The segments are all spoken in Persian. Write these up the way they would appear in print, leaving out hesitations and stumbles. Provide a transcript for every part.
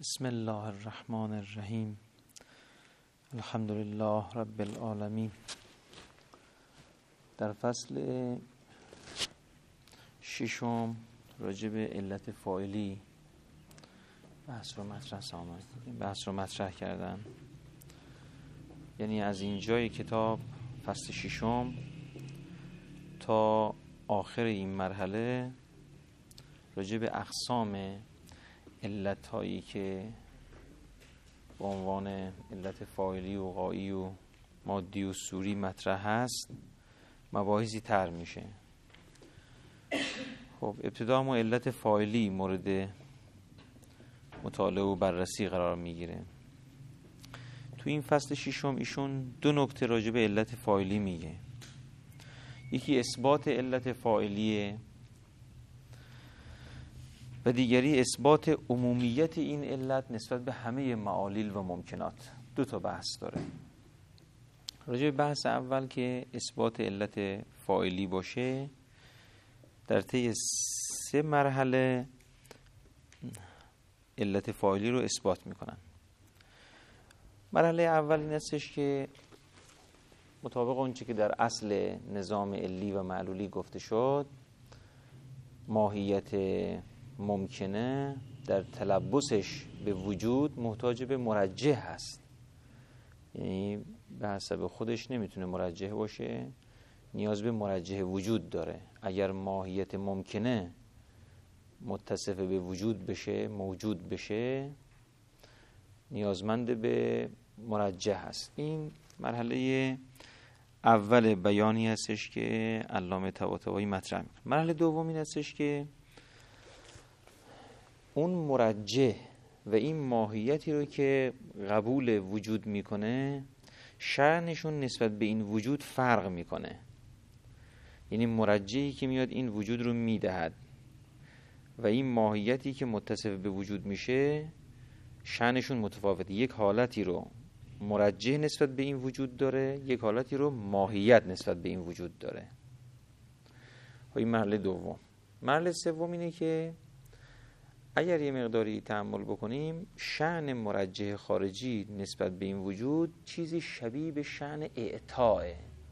بسم الله الرحمن الرحیم. الحمد لله رب العالمین. در فصل ششم راجع به علت فاعلی بحث رو مطرح کردن. یعنی از اینجای کتاب فصل ششم تا آخر این مرحله راجع به اقسام علت هایی که به عنوان علت فاعلی و غایی و مادی و صوری مطرح هست مباحثی طرح میشه. خب ابتدا ما علت فاعلی مورد مطالعه و بررسی قرار میگیره. تو این فصل ششم ایشون دو نکته راجع به علت فاعلی میگه. یکی اثبات علت فاعلیه و دیگری اثبات عمومیت این علت نسبت به همه معالیل و ممکنات. دو تا بحث داره. راجع به بحث اول که اثبات علت فاعلی باشه، در طی 3 مرحله علت فاعلی رو اثبات میکنن. مرحله اول این هستش که مطابق اونچه که در اصل نظام علی و معلولی گفته شد، ماهیت ممکنه در تلبسش به وجود محتاج به مرجح هست. یعنی به حسب خودش نمیتونه مرجح باشه، نیاز به مرجح وجود داره. اگر ماهیت ممکنه متصف به وجود بشه، موجود بشه، نیازمند به مرجح هست. این مرحله اول بیانی هستش که علامه طباطبایی مطرح میکنه. مرحله دوم این هستش که اون مرجح و این ماهیتی رو که قبول وجود میکنه شأنشون نسبت به این وجود فرق میکنه. یعنی مرجحی که میاد این وجود رو میدهد و این ماهیتی که متصف به وجود میشه شأنشون متفاوته. یک حالتی رو مرجح نسبت به این وجود داره، یک حالتی رو ماهیت نسبت به این وجود داره. و این مرحله دوم. مرحله سوم اینه که اگر یه مقداری تأمل بکنیم، شأن مرجح خارجی نسبت به این وجود چیزی شبیه به شأن اعطاه.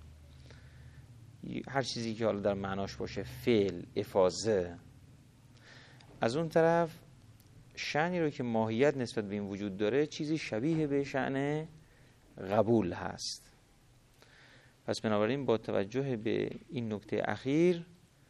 هر چیزی که حالا در معناش باشه، فعل، افاضه. از اون طرف شأنی رو که ماهیت نسبت به این وجود داره چیزی شبیه به شأن قبول هست. پس بنابراین با توجه به این نکته اخیر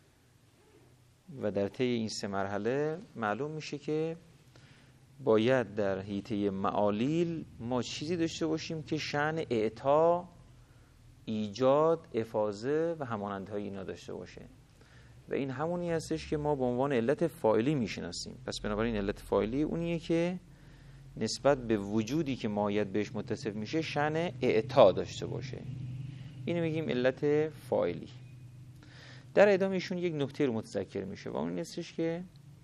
و در طی این 3 مرحله معلوم میشه که باید در حیطه معالیل ما چیزی داشته باشیم که شأن اعطا، ایجاد، افاضه و همانندهای اینا داشته باشه و این همونی هستش که ما به عنوان علت فاعلی میشناسیم. پس بنابراین علت فاعلی اونیه که نسبت به وجودی که ماهیت بهش متصف میشه شأن اعطا داشته باشه. اینو میگیم علت فاعلی. در ادامه ایشون یک نکته رو متذکر میشه و اون نیستش که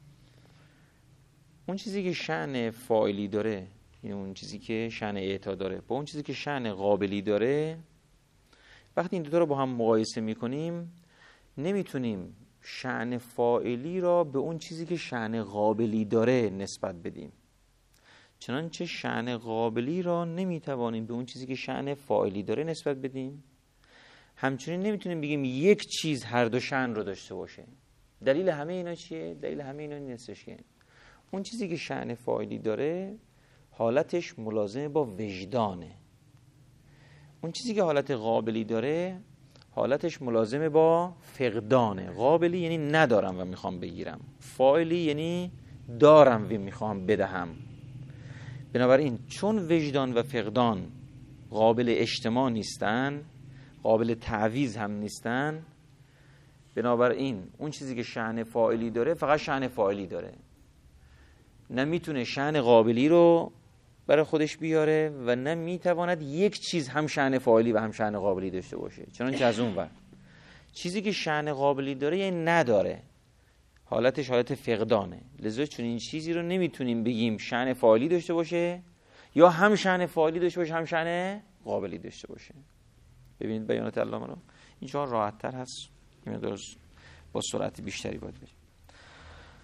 اون چیزی که شأن فاعلی داره، یعنی اون چیزی که شأن اعطا داره، با اون چیزی که شأن قابلی داره، وقتی این دو تا رو با هم مقایسه میکنیم نمیتونیم شأن فاعلی را به اون چیزی که شأن قابلی داره نسبت بدیم. چنانچه شأن قابلی را نمیتوانیم به اون چیزی که شأن فاعلی داره نسبت بدیم، همچنین نمیتونیم بگیم یک چیز هر دو شأن رو داشته باشه. دلیل همه اینا چیه؟ دلیل همه اینا این هستش که اون چیزی که شأن فاعلی داره حالتش ملازمه با وجدانه. اون چیزی که حالت قابلی داره حالتش ملازمه با فقدانه. قابلی یعنی ندارم و میخوام بگیرم، فاعلی یعنی دارم و میخوام بدهم. بنابراین چون وجدان و فقدان قابل اجتماع نیستن، قابل تعویض هم نیستن، بنابراین اون چیزی که شأن فاعلی داره فقط شأن فاعلی داره، نمیتونه شأن قابلی رو برای خودش بیاره و نمیتواند یک چیز هم شأن فاعلی و هم شأن قابلی داشته باشه. چنانچه از اون ور چیزی که شأن قابلی داره یعنی نداره، حالتش حالت فقدانه. لذا چون این چیزی رو نمیتونیم بگیم شأن فاعلی داشته باشه یا هم شأن فاعلی داشته باشه هم شأن قابلی داشته باشه. ببینید بیانات علامه رو اینجا راحت تر هست، این درست با سرعت بیشتری باید بریم.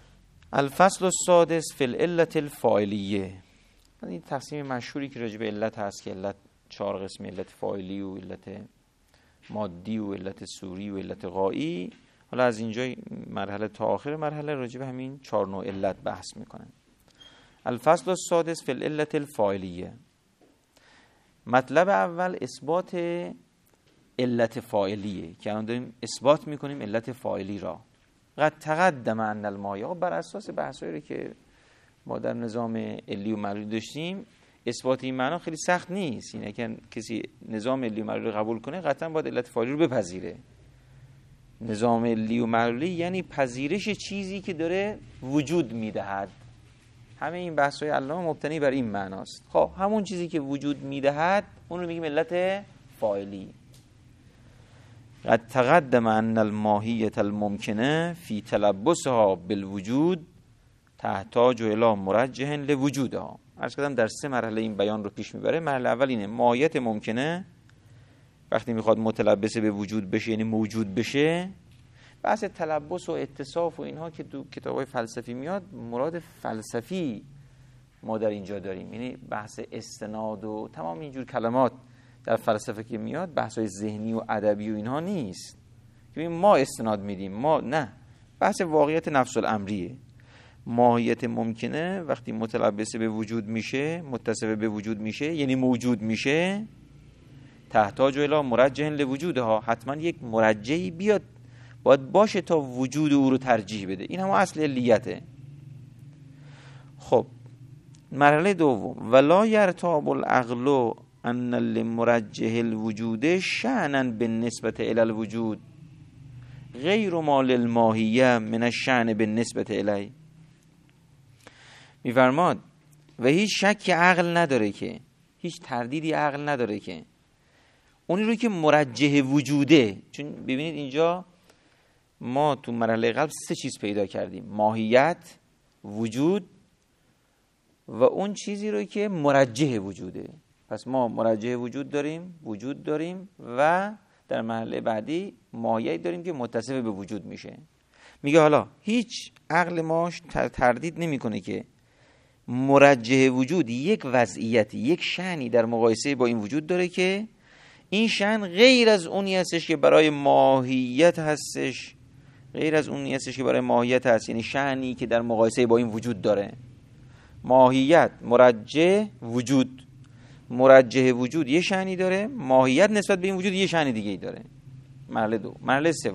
الفصل السادس فی العلة الفاعلیه. این تقسیم مشهوری که راجع به علت هست که علت 4 قسم: علت فاعلی و علت مادی و علت صوری و علت غایی. حالا از اینجا مرحله تا آخر مرحله راجع به همین 4 نوع علت بحث میکنن. الفصل السادس فی العلة الفاعلیه. مطلب اول اثبات علت فاعلیه که الان داریم اثبات میکنیم علت فاعلی را. قد تقدم ان الماهیه، بر اساس بحثایی که ما در نظام علی و معلولی داشتیم اثبات این معنا خیلی سخت نیست. یعنی اگه کسی نظام علی و معلولی رو قبول کنه قطعا باید علت فاعلی رو بپذیره. نظام علی و معلولی یعنی پذیرش چیزی که داره وجود میدهد. همه این بحث‌های علامه مبتنی بر این معناست. خب همون چیزی که وجود میدهد اون رو میگیم علت فاعلی. قد تقدم ان الماهیة الممکنه فی تلبسها بالوجود تحتاج الی مرجح لوجودها. عرض کردم در 3 مرحله این بیان رو پیش میبره. مرحله اول اینه: ماهیت ممکنه وقتی میخواد متلبس به وجود بشه یعنی موجود بشه. بحث تلبس و اتصاف و اینها که تو کتاب‌های فلسفی میاد، مراد فلسفی ما در اینجا داریم، یعنی بحث استناد و تمام اینجور کلمات در فلسفه که میاد بحث‌های ذهنی و ادبی و اینها نیست که ما استناد میدیم، ما نه، بحث واقعیت نفس الامریه. ماهیت ممکنه وقتی متلبس به وجود میشه، متصف به وجود میشه یعنی موجود میشه، تحتاج الی مرجح لوجودها، حتما یک مرجحی بیاد باید باشه تا وجود او رو ترجیح بده. این هم اصل علیته. خب مرحله دوم: ولا یرتاب العقل ان لمرجح الوجود شأنا بالنسبه الی الوجود غیر ما للماهیه من الشأن بالنسبه الیه. میفرماد و هیچ شک عقل نداره، که هیچ تردیدی عقل نداره که اونی رو که مرجح وجوده، چون ببینید اینجا ما تو مرحله قبل 3 چیز پیدا کردیم: ماهیت، وجود و اون چیزی رو که مرجح وجوده. پس ما مرجح وجود داریم، وجود داریم و در مرحله بعدی ماهیت داریم که متصف به وجود میشه. میگه حالا هیچ عقل ما تردید نمیکنه که مرجح وجود یک وضعیتی، یک شأنی در مقایسه با این وجود داره که این شأن غیر از اونی هستش که برای ماهیت هستش، غیر از اونی هستش که برای ماهیت هست، یعنی شأنی که در مقایسه با این وجود داره. ماهیت مرجح وجود، مرجح وجود یه شأنی داره، ماهیت نسبت به این وجود یه شأن دیگه ای داره. مرحله 2. مرحله 3: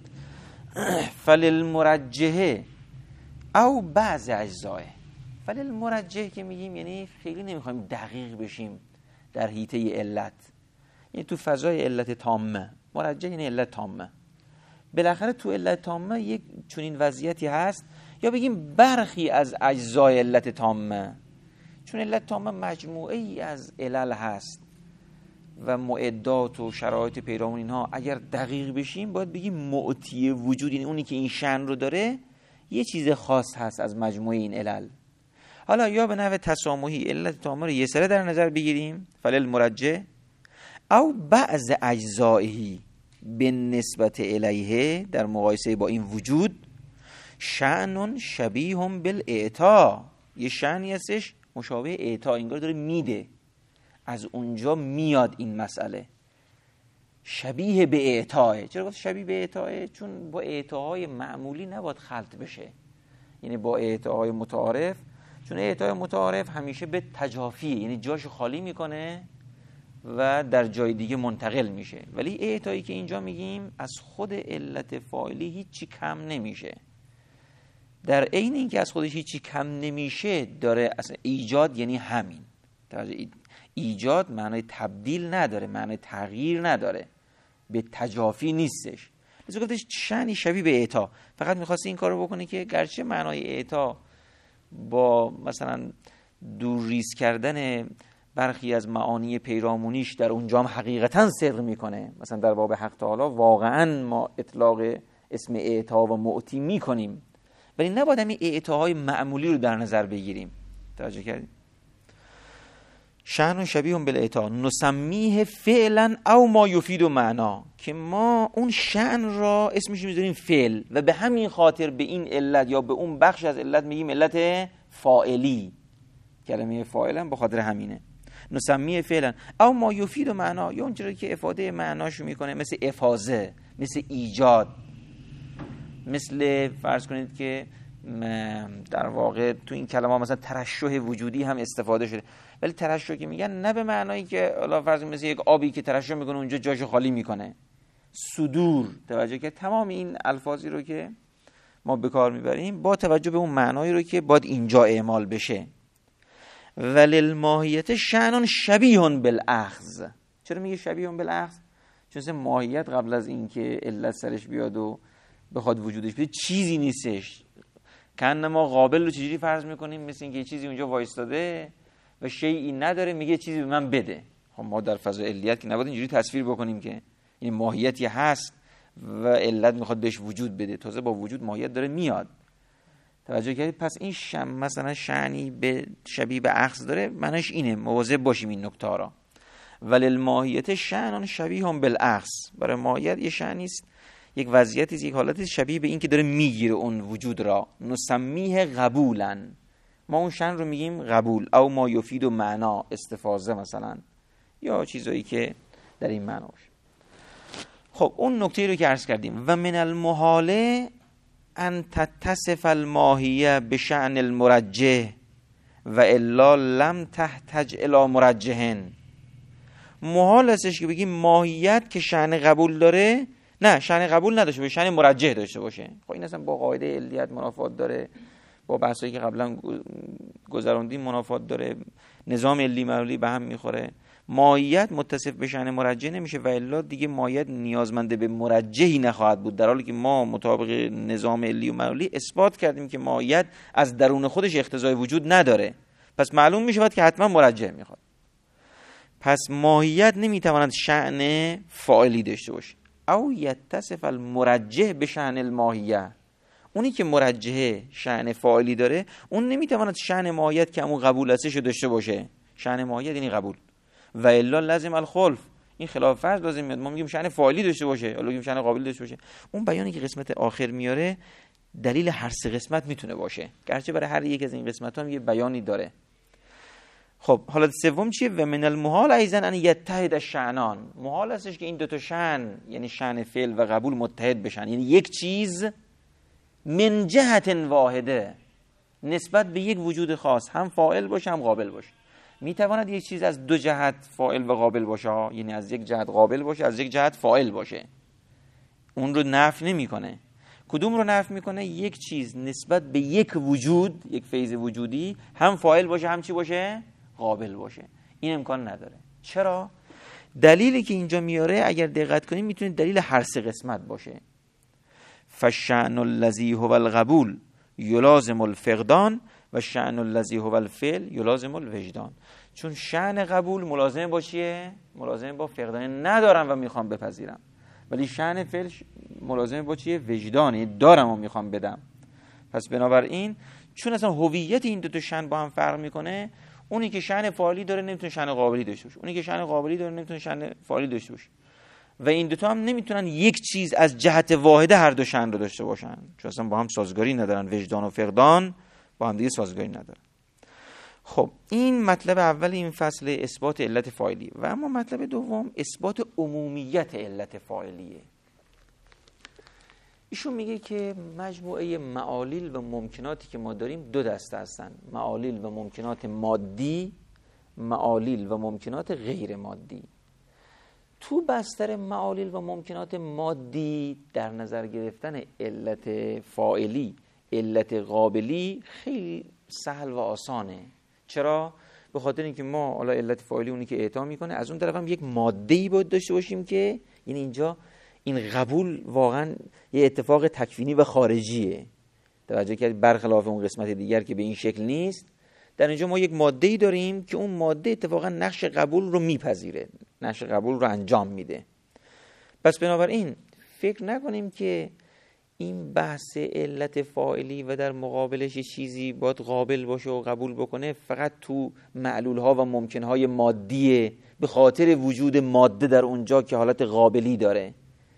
فللمرجح او بعض اجزاه. فللمرجح که میگیم یعنی خیلی نمیخوایم دقیق بشیم در حیطه علت، یعنی تو فضای علت تامه. مرجح یعنی علت تامه. بالاخره تو علت تامه یک چنین وضعیتی هست، یا بگیم برخی از اجزای علت تامه، چون علت تامه مجموعه ای از علل هست و معدات و شرایط پیرامون اینها. اگر دقیق بشیم باید بگیم معطی وجود، یعنی اونی که این شأن رو داره یه چیز خاص هست از مجموعه این علل. حالا یا به نحو تسامحی علت تامه رو یه سره در نظر بگیریم، فللمرجح، او بعض اجزائه بالنسبت الیه، در مقایسه با این وجود، شأن شبیه بالاعطا، یه شأنی هستش مشابه اعطا، انگار داره میده، از اونجا میاد این مسئله. شبیه به اعطاه. چرا گفت شبیه به اعطاه؟ چون با اعطاهای معمولی نباید خلط بشه، یعنی با اعطاهای متعارف، چون اعطای متعارف همیشه به تجافیه، یعنی جاشو خالی میکنه و در جای دیگه منتقل میشه. ولی اعطایی که اینجا میگیم از خود علت فاعلی هیچی کم نمیشه، در عین اینکه از خودش هیچی کم نمیشه داره اصلا ایجاد، یعنی همین ایجاد معنای تبدیل نداره، معنای تغییر نداره، به تجافی نیستش. لذا گفتش شأنی شبیه به اعطا. فقط میخواسته این کارو بکنه که گرچه معنای اعطا با مثلا دور ریز کردن برخی از معانی پیرامونیش در اونجا هم حقیقتا صدق میکنه، مثلا در باب حق تعالی واقعا ما اطلاق اسم اعطا و معطی میکنیم، ولی نباید همین اعطاهای معمولی رو در نظر بگیریم. توجه کردیم؟ شأن شبیه بالاعطا نسمیه فعلا او ما یفید معنا، که ما اون شأن را اسمش میذاریم فعل و به همین خاطر به این علت یا به اون بخش از علت میگیم علت فاعلی. کلمه فاعل هم به خاطر همینه. نسمیه فعلا او ما یفید معنا، یا اونجوری که افاده معناشو میکنه، مثل افاضه، مثل ایجاد، مثل فرض کنید که در واقع تو این کلمه مثلا ترشح وجودی هم استفاده شده، ولی ترشح که میگن نه به معنایی که الان فرض کنید مثل یک آبی که ترشح میکنه اونجا جاشو خالی میکنه. صدور، توجه که تمام این الفاظی رو که ما به کار میبریم با توجه به اون معنایی رو که باید اینجا اعمال بشه. وللماهیت شأن شبیه بالاخذ. چرا میگه شبیه بالاخذ؟ چون مثلا ماهیت قبل از اینکه علت سرش بیاد و بخواد وجودش بیاد چیزی نیستش. کأن ما قابل رو چجوری فرض میکنیم؟ مثل اینکه یه چیزی اونجا وایستاده و شیئی نداره میگه چیزی به من بده. خب ما در فضای علیت که نباید اینجوری تصویر بکنیم که این ماهیتی هست و علت میخواد بهش وجود بده، تازه با وجود ماهیت داره میاد. توجه کردید؟ پس این مثلا شأنی به شبیه به اخذ داره، معنیش اینه، مواظب باشیم این نکته را. وللماهیت شأن شبیه بالاخذ، برای ماهیت یه شأنی است، یک وضعیتی است، یک حالتی شبیه به این که داره میگیره اون وجود را. نسمیه قبولا، ما اون شأن رو میگیم قبول، او ما یفید و معنا، استفاضه مثلا، یا چیزایی که در این معنا باشه. خب اون نکته رو که عرض کردیم، و من المحاله ان تتصف الماهیه بشأن المرجح و الا لم تحتج الی مرجحن. محال هستش که بگیم ماهیت که شأن قبول داره، نه شأن قبول نداشته باشه، شأن مرجح داشته باشه. خب این اصلا با قاعده علیت منافات داره، با بحثایی که قبلا گذروندیم منافات داره، نظام علی معلولی به هم میخوره. ماهیت متصف به شأن مرجح نمیشه و الا دیگه ماهیت نیازمنده به مرجحی نخواهد بود، در حالی که ما مطابق نظام علی و معلولی اثبات کردیم که ماهیت از درون خودش اقتضای وجود نداره، پس معلوم میشه که حتما مرجح میخواد. پس ماهیت نمیتواند شأن فاعلی داشته باشه. او یتصف المرجح به شأن الماهیه، اونی که مرجحه شأن فاعلی داره اون نمیتواند شأن ماهیت که همون قبول هستش داشته باشه. شأن ماهیت یعنی قبول، و الا لازم الخلف، این خلاف فرض لازم میاد. ما میگیم شأن فاعلی داشته باشه، حالا میگیم شأن قابل داشته باشه. اون بیانی که قسمت آخر میاره دلیل هر سه قسمت میتونه باشه، گرچه برای هر یک از این قسمت ها یه بیانی داره. خب حالا سوم چیه؟ و من المحال ایضا ان یتحد الشأنان، محال هستش که این دو تا شأن یعنی شأن فعل و قبول متحد بشن، یعنی یک چیز من جهت واحده نسبت به یک وجود خاص هم فاعل باشه هم قابل باشه. میتواند یک چیز از دو جهت فاعل و قابل باشه، یعنی از یک جهت قابل باشه از یک جهت فاعل باشه. اون رو نفی نمیکنه. کدوم رو نفی میکنه؟ یک چیز نسبت به یک وجود، یک فیض وجودی هم فاعل باشه هم چی باشه؟ قابل باشه. این امکان نداره. چرا؟ دلیلی که اینجا میاره اگر دقت کنیم میتونه دلیل هر سه قسمت باشه. فالشأن الذی هو القبول یلازم الفقدان و شأن الذی هو الفعل یلازم الوجدان. چون شأن قبول ملازم با چیه؟ ملازم با فقدان، ندارم و میخوام بپذیرم. ولی شأن فعل ملازم با چیه؟ وجدانی، دارم و میخوام بدم. پس بنابراین چون اصلا هویت این دو تا شأن با هم فرق میکنه، اونی که شأن فاعلی داره نمیتونه شأن قابلی داشته باشه، اونی که شأن قابلی داره نمیتونه شأن فاعلی داشته باشه. و این دوتا هم نمیتونن یک چیز از جهت واحده هر دو شأن رو داشته باشن، چون اصلا با هم سازگاری ندارن. وجدان و فقدان با هم دیگه سازگاری ندارن. خب این مطلب اول این فصل اثبات علت فاعلی. و اما مطلب دوم اثبات عمومیت علت فاعلیه. ایشون میگه که مجموعه معالیل و ممکناتی که ما داریم دو دسته هستن: معالیل و ممکنات مادی، معالیل و ممکنات غیر مادی. تو بستر معالیل و ممکنات مادی در نظر گرفتن علت فاعلی، علت قابلی خیلی سهل و آسانه. چرا؟ به خاطر اینکه ما حالا علت فاعلی اونی که اعطا میکنه، از اون طرف هم یک ماده‌ای باید داشته باشیم که یعنی اینجا این قبول واقعا یه اتفاق تکوینی و خارجیه. توجه کردید؟ برخلاف اون قسمت دیگر که به این شکل نیست، در اینجا ما یک ماده‌ای داریم که اون ماده اتفاقا نقش قبول رو میپذیره، نقش قبول رو انجام میده. پس بنابراین فکر نکنیم که این بحث علت فاعلی و در مقابلش چیزی باید قابل باشه و قبول بکنه فقط تو معلول ها و ممکن های مادیه، به خاطر وجود ماده در اونجا که حالت قابلی داره.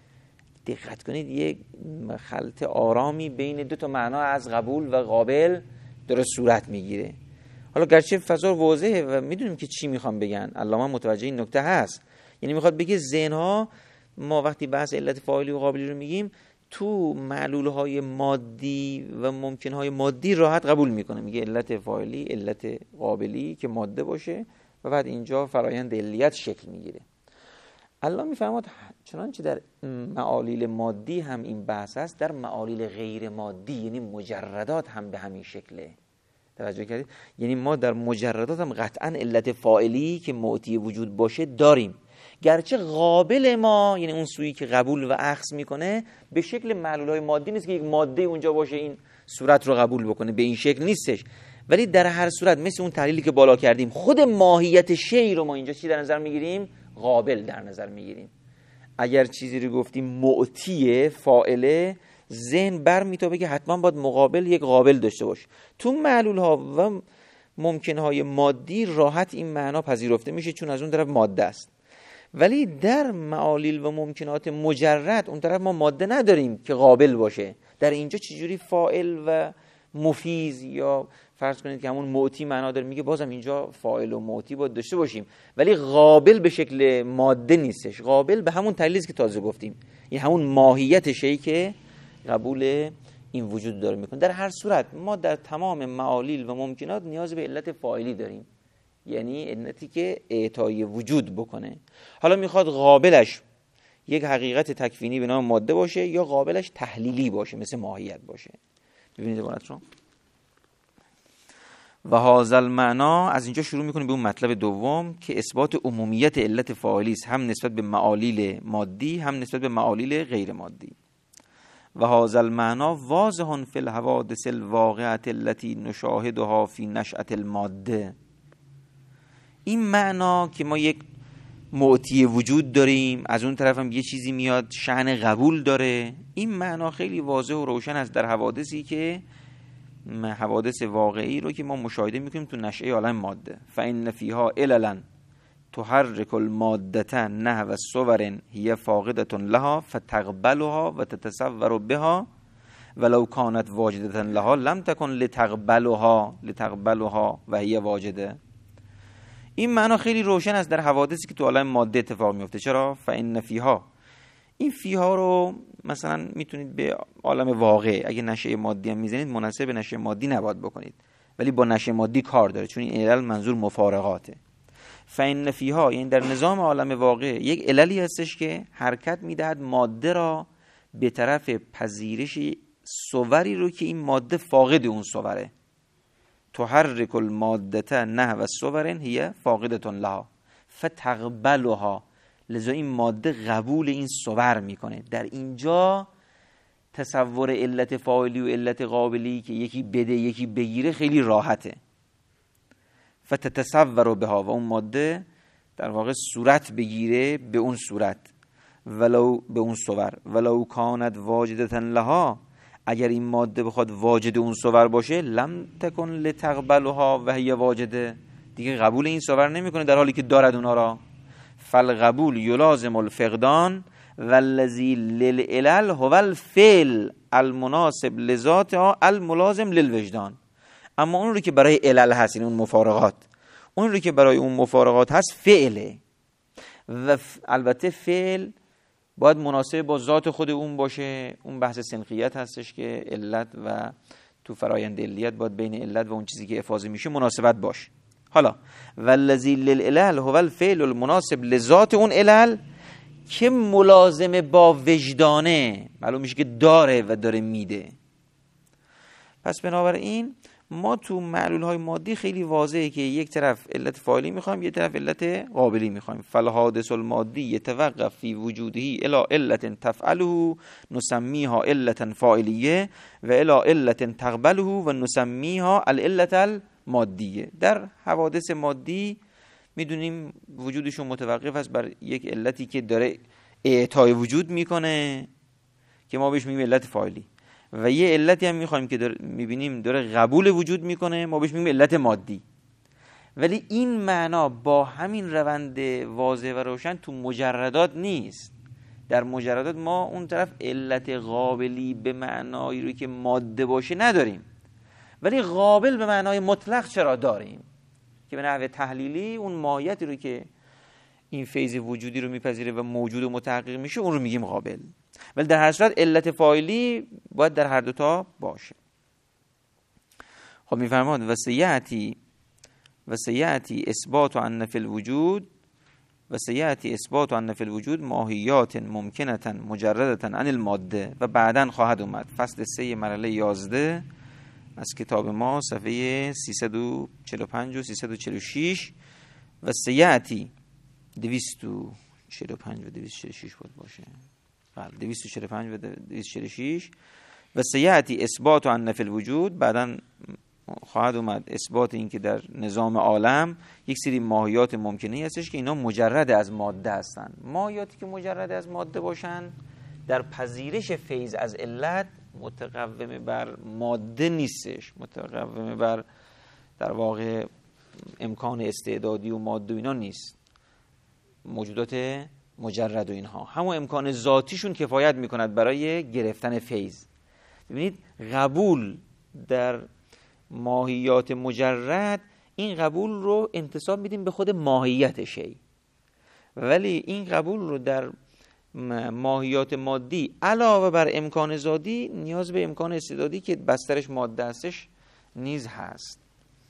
دقت کنید یک خلط آرامی بین دو تا معنا از قبول و قابل داره صورت میگیره. حالا گرچه فضا واضحه و میدونیم که چی میخوام بگن، علامه متوجه این نکته هست، یعنی میخواد بگه ذهن‌ها ما وقتی بحث علت فاعلی و قابلی رو میگیم تو معلول‌های مادی و ممکن‌های مادی راحت قبول میکنه، میگه علت فاعلی، علت قابلی که ماده باشه و بعد اینجا فرایند علیت شکل میگیره. الله میفرماد چنانچه در معالیل مادی هم این بحث هست، در معالیل غیر مادی یعنی مجردات هم به همین شکله. توجه کردید؟ یعنی ما در مجردات هم قطعا علت فاعلی که معطی وجود باشه داریم، گرچه قابل ما یعنی اون سویی که قبول و اخذ میکنه به شکل معلول‌های مادی نیست که یک ماده اونجا باشه این صورت رو قبول بکنه، به این شکل نیستش. ولی در هر صورت مثل اون تحلیلی که بالا کردیم خود ماهیت شی رو ما اینجا چی در نظر میگیریم؟ قابل در نظر میگیریم. اگر چیزی رو گفتیم معطی فاعله، ذهن برمیتابه که حتما باید مقابل یک قابل داشته باشه. تو معلول ها و ممکن های مادی راحت این معنا پذیرفته میشه چون از اون طرف ماده است. ولی در معالیل و ممکنات مجرد اون طرف ما ماده نداریم که قابل باشه. در اینجا چجوری فاعل و مفیز یا فرض کنید که همون معطی معنا داره، میگه بازم اینجا فاعل و معطی باید داشته باشیم ولی قابل به شکل ماده نیستش، قابل به همون تحلیلی که تازه گفتیم، یعنی همون ماهیت شیء که قبول این وجود داره میکنه. در هر صورت ما در تمام معالیل و ممکنات نیاز به علت فاعلی داریم، یعنی علتی که اعطای وجود بکنه. حالا میخواد قابلش یک حقیقت تکوینی به نام ماده باشه یا قابلش تحلیلی باشه مثل ماهیت باشه. ببینید عبارت رو و هذا المعنا، از اینجا شروع میکنیم به اون مطلب دوم که اثبات عمومیت علت فاعلی است، هم نسبت به معالیل مادی هم نسبت به معالیل غیر مادی. و هذا المعنا واضح فی الحوادث الواقعه التي نشاهدها فی نشأة الماده. این معنا که ما یک معطی وجود داریم، از اون طرف هم یه چیزی میاد شأن قبول داره، این معنا خیلی واضح و روشن است در حوادثی که حوادث واقعی رو که ما مشاهده میکنیم تو نشأه عالم ماده. فإن فیها عللا تحرک المادة نحو صور هي فاقدة لها فتقبلها و تتصور بها ولو كانت واجدة لها لم تكن لتقبلها و هي واجده. این معنا خیلی روشن است در حوادثی که تو عالم ماده اتفاق میفته. چرا؟ فإن فیها، این فیها رو مثلا میتونید به عالم واقع، اگه نشه مادی هم میزنید مناسب به نشه مادی نباید بکنید، ولی با نشه مادی کار داره چون این علل منظور مفارقاته. فإن فیها یعنی در نظام عالم واقع یک عللی هستش که حرکت میدهد ماده را به طرف پذیرش صوری رو که این ماده فاقد اون صوره. تحرک المادة نحو صور هي فاقدة لها فتقبلها، لذا این ماده قبول این صور میکنه. در اینجا تصور علت فاعلی و علت قابلی که یکی بده یکی بگیره خیلی راحته. فتتصور بها، و اون ماده در واقع صورت بگیره به اون صورت، ولو به اون صور، ولو کانت واجدة لها، اگر این ماده بخواد واجد اون صور باشه لم تکن لتقبلها و هی واجده، دیگه قبول این صور نمیکنه در حالی که دارد اونا را. فالقبول یلازم الفقدان والذی للعلل هو الفعل المناسب لذاتها الملازم للوجدان. اما اون رو که برای علل هست، این اون مفارقات، اون رو که برای اون مفارقات هست فعله، و البته فعل باید مناسب با ذات خود اون باشه. اون بحث سنخیت هستش که علت و تو فرایند علیت باید بین علت و اون چیزی که افاضه میشه مناسبت باشه. حالا والذی للعلل هو الفعل المناسب لذات اون علل که ملازم با وجدانه، معلوم میشه که داره و داره میده. پس بنابراین ما تو معلول های مادی خیلی واضحه که یک طرف علت فاعلی میخوایم، یک طرف علت قابلی میخوایم. فالحادث المادی یتوقف فی وجوده الی علت تفعله نسمیها علتا فاعلیه و الی علت تقبله و نسمیها العلت المادیه. در حوادث مادی میدونیم وجودشون متوقف است بر یک علتی که داره اعطای وجود میکنه که ما بهش میگیم علت فاعلی، و یه علتی هم میخوایم که میبینیم داره قبول وجود میکنه، ما بهش میگیم علت مادی. ولی این معنا با همین روند واضح و روشن تو مجردات نیست. در مجردات ما اون طرف علت قابلی به معنایی رو که ماده باشه نداریم، ولی قابل به معنای مطلق چرا داریم، که به نحو تحلیلی اون ماهیتی رو که این فیض وجودی رو میپذیره و موجود و متحقق میشه اون رو میگیم قابل. ولی در هر صورت علت فاعلی باید در هر دوتا باشه. خب میفرماد و سیأتی اثبات ان فی الوجود ماهیات ممکنة مجردة عن الماده، و بعداً خواهد اومد فصل 3 مرحله 11 از کتاب ما صفحه 345 و 346 و سیأتی 245 و 246 بود باشه، بله 245 و 246 و سیأتی اثبات ان فی الوجود، بعداً خواهد اومد اثبات این که در نظام عالم یک سری ماهیات ممکنه هستش که اینا مجرد از ماده هستن. ماهیاتی که مجرد از ماده باشن در پذیرش فیض از علت متقوم بر ماده نیستش، متقوم بر در واقع امکان استعدادی و ماده و اینا نیست. موجودات مجرد و اینها همون امکان ذاتیشون کفایت میکند برای گرفتن فیض. ببینید قبول در ماهیات مجرد، این قبول رو انتساب میدیم به خود ماهیت شی، ولی این قبول رو در ماهیات مادی علاوه بر امکان ذاتی نیاز به امکان استعدادی که بسترش ماده هستش نیز هست.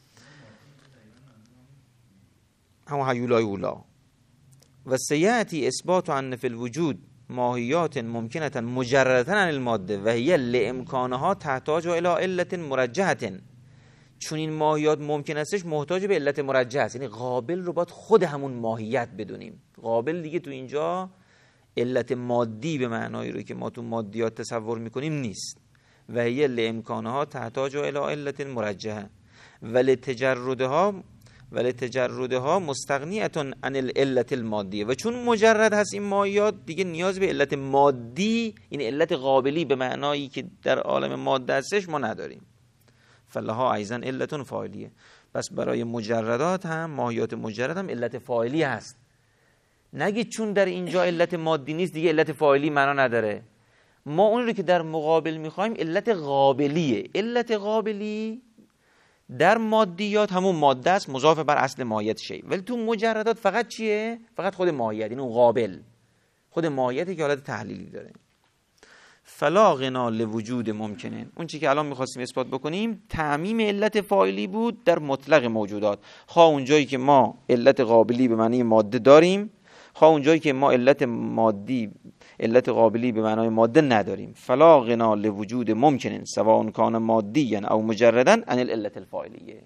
همون هیولای اولا. و سیأتی اثبات ان فی الوجود ماهیات ممکنة مجردة عن الماده و هی لامکانها تحتاج الى علت مرجحة، چون این ماهیات ممکن استش محتاج به علت مرجح است. یعنی قابل رو باید خود همون ماهیت بدونیم. قابل دیگه تو اینجا علت مادی به معنایی رو که ما تو مادیات تصور میکنیم نیست. و هی لامکانها تحتاج الى علت مرجحه ولتجردها مستغنیه عن العلت المادیه، و چون مجرد هست این ماهیات دیگه نیاز به علت مادی، این علت قابلی به معنایی که در عالم ماده هستش ما نداریم. فلها ایضا علت فاعلیه. پس برای مجردات هم، ماهیات مجرد هم علت فاعلی هست. نگید چون در اینجا علت مادی نیست دیگه علت فاعلی معنا نداره. ما اون رو که در مقابل میخوایم علت قابلیه. علت قابلی در مادیات همون ماده است مضاف بر اصل ماهیت شی، ولی تو مجردات فقط چیه؟ فقط خود ماهیت، این اون قابل، خود ماهیتی که حالت تحلیلی داره. فلا غنا لوجود ممکنه، اون چیزی که الان می‌خواستیم اثبات بکنیم تعمیم علت فاعلی بود در مطلق موجودات، خواه اونجایی که ما علت قابلی به معنی ماده داریم، خواه اونجایی که ما علت قابلی به معنای ماده نداریم. فلا غنا لوجود ممکنه سواء کان مادیا او مجردا عن العلت الفاعلیه.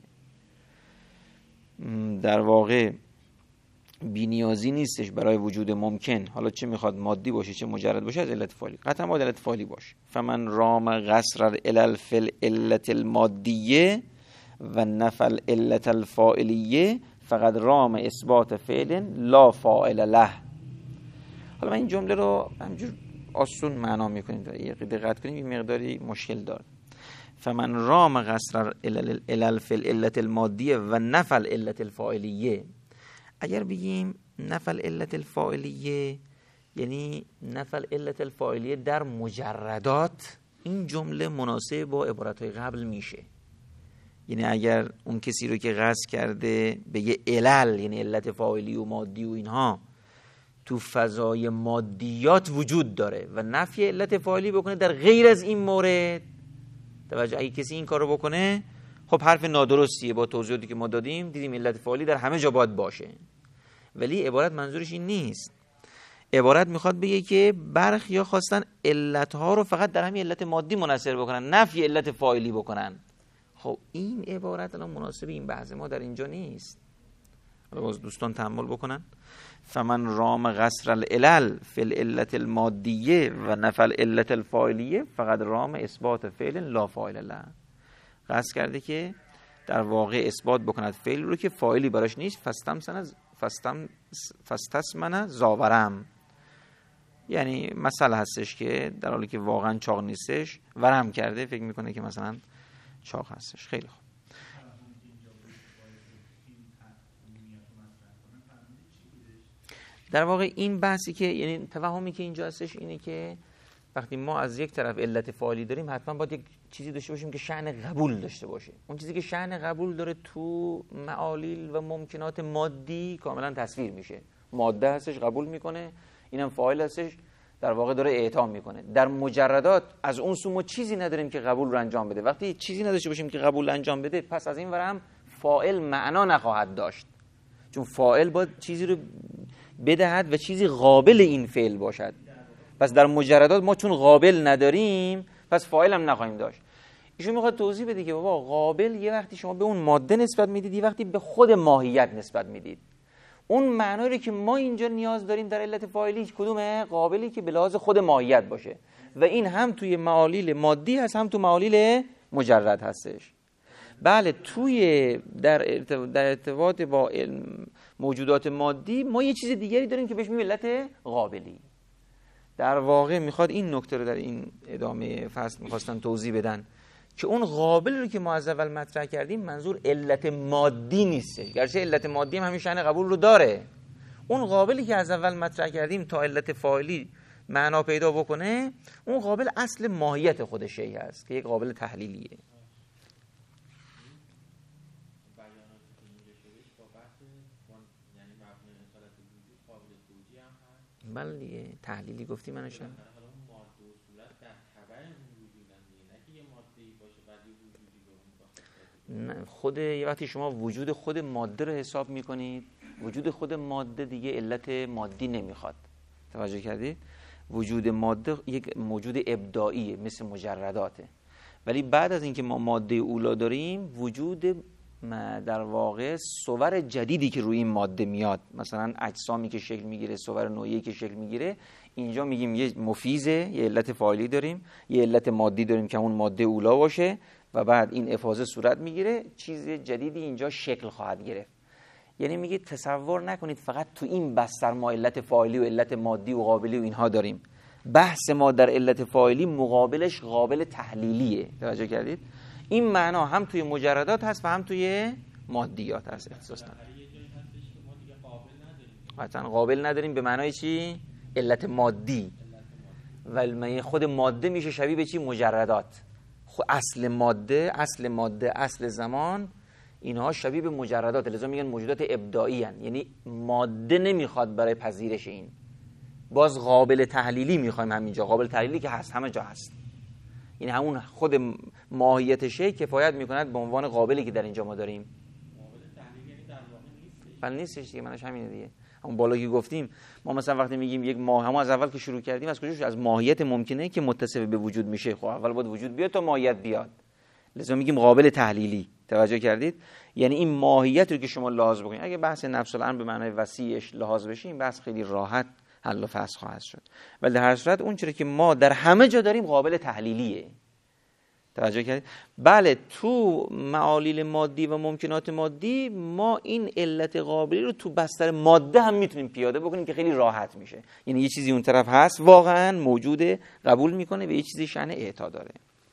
در واقع بی‌نیازی نیستش برای وجود ممکن، حالا چه میخواد مادی باشه چه مجرد باشه، از علت فاعلی قطعا باید علت فاعلی باشه. فمن رام قصر العلل فی العلت المادیه و نفی العلت الفاعلیه فقد رام اثبات فعل لا فاعل له. حالا من این جمله رو همجور آسون معنا میکنیم، یه دقت کنیم این مقداری مشکل داره. فمن رام قصر العلل فی العلت المادیه و نفی العلت الفاعلیه، اگر بگیم نفی العلت الفاعلیه یعنی نفی العلت الفاعلیه در مجردات، این جمله مناسب با عبارتهای قبل میشه. یعنی اگر اون کسی رو که قصد کرده به یه علل، یعنی علت فاعلی و مادی و اینها تو فضای مادیات وجود داره و نفی علت فاعلی بکنه در غیر از این مورد، توجه، اگه کسی این کارو بکنه خب حرف نادرستیه. با توضیحاتی که ما دیدیم علت فاعلی در همه جا باید باشه، ولی عبارت منظورش این نیست. عبارت میخواد بگه که برخیا خواستن علتها رو فقط در همین علت مادی منحصر بکنن، نفی علت فاعلی بکنن. خب این عبارت الان مناسب این بحث ما در اینجا نیست. حالا باز دوستان تأمل بکنن. فمن رام قصر العلل فی العلت المادیه و نفی العلت الفاعلیه فقد رام اثبات فعل لا فاعل له. قصد کرده که در واقع اثبات بکند فعل رو که فاعلی براش نیست. فاستثمن زاورم، یعنی مسئله هستش که در حالی که واقعا چاق نیستش ورم کرده فکر میکنه که مثلا چاق هستش. خیلی خوب. در واقع این بحثی که یعنی توهمی که اینجا هستش اینه که وقتی ما از یک طرف علت فاعلی داریم حتما باید یک چیزی داشته باشیم که شأن قبول داشته باشه. اون چیزی که شأن قبول داره تو معالیل و ممکنات مادی کاملا تصویر میشه. ماده هستش قبول میکنه، اینم فاعل هستش در واقع داره اعطا میکنه. در مجردات از اون سو ما چیزی نداریم که قبول رو انجام بده. وقتی چیزی نداشته باشیم که قبول انجام بده، پس از این ور هم فاعل معنا نخواهد داشت، چون فاعل باید چیزی رو بدهد و چیزی قابل این فعل باشد. پس در مجردات ما چون قابل نداریم پس فاعل هم نخواهیم داشت. ایشون میخواد توضیح بده که بابا قابل یه وقتی شما به اون ماده نسبت میدید، یه وقتی به خود ماهیت نسبت میدید. اون معنایی که ما اینجا نیاز داریم در علت فاعلی کدومه؟ قابلی که به لحاظ خود ماهیت باشه و این هم توی معالیل مادی هست هم تو معالیل مجرد هستش. بله توی در ارتباط با موجودات مادی ما یه چیز دیگری داریم که بهش میگیم علت قابلی. در واقع میخواد این نکته رو در این ادامه فصل میخواستن توضیح بدن که اون قابل رو که ما از اول مطرح کردیم منظور علت مادی نیسته، گرچه علت مادی هم همین شأن قبول رو داره. اون قابلی که از اول مطرح کردیم تا علت فاعلی معنا پیدا بکنه، اون قابل اصل ماهیت خود شیء هست که یک قابل تحلیلیه. بله دیگه تحلیلی گفتی منشم. نه خود یه وقتی شما وجود خود ماده رو حساب میکنید، وجود خود ماده دیگه علت مادی نمیخواد. توجه کردید؟ وجود ماده یک موجود ابداعیه مثل مجرداته، ولی بعد از اینکه ما ماده اولا داریم وجود در واقع صور جدیدی که روی این ماده میاد، مثلا اجسامی که شکل میگیره، صور نوعی که شکل میگیره، اینجا میگیم یه مفیزه، یه علت فاعلی داریم، یه علت مادی داریم که اون ماده اولا باشه و بعد این افاضه صورت میگیره، چیز جدیدی اینجا شکل خواهد گرفت. یعنی میگه تصور نکنید فقط تو این بستر ما علت فاعلی و علت مادی و قابلی و اینها داریم. بحث ما در علت فاعلی مقابلش قابل تحلیلیه. توجه کردید؟ این معنا هم توی مجردات هست و هم توی مادیات هست اختصاصا. مثلا قابل نداریم به معنای چی؟ علت مادی. ولی خود ماده میشه شبیه به چی؟ مجردات. اصل ماده، اصل زمان، اینها شبیه به مجردات، لذا میگن موجودات ابداعی هستند. یعنی ماده نمیخواد برای پذیرش این، باز قابل تحلیلی میخوایم همینجا. قابل تحلیلی که هست، همه جا هست. این همون خود ماهیت شیء کفایت میکند به عنوان قابلی که در اینجا ما داریم. قابل تحلیل یعنی در واقع بله نیستش دیگه، منش همینه دیگه. همون بالا که گفتیم ما مثلا وقتی میگیم یک ماه، همون از اول که شروع کردیم از کجاش؟ از ماهیت ممکنه که متصف به وجود میشه. خب اول باید وجود بیاد تا ماهیت بیاد، لذا میگیم قابل تحلیلی. توجه کردید؟ یعنی این ماهیت رو که شما لحاظ بکنید، اگه بحث نفس الامر به معنای وسیعش لحاظ بشه این بحث خیلی راحت حل و فصل خواهد شد. ولی در هر صورت اون چیزی که ما در همه جا داریم قابل تحلیلیه. توجه کردید؟ بله تو معالیل مادی و ممکنات مادی ما این علت قابلی رو تو بستر ماده هم میتونیم پیاده بکنیم که خیلی راحت میشه. یعنی یه چیزی اون طرف هست واقعا موجوده، قبول میکنه و یه چیزی شأن اعطا داره.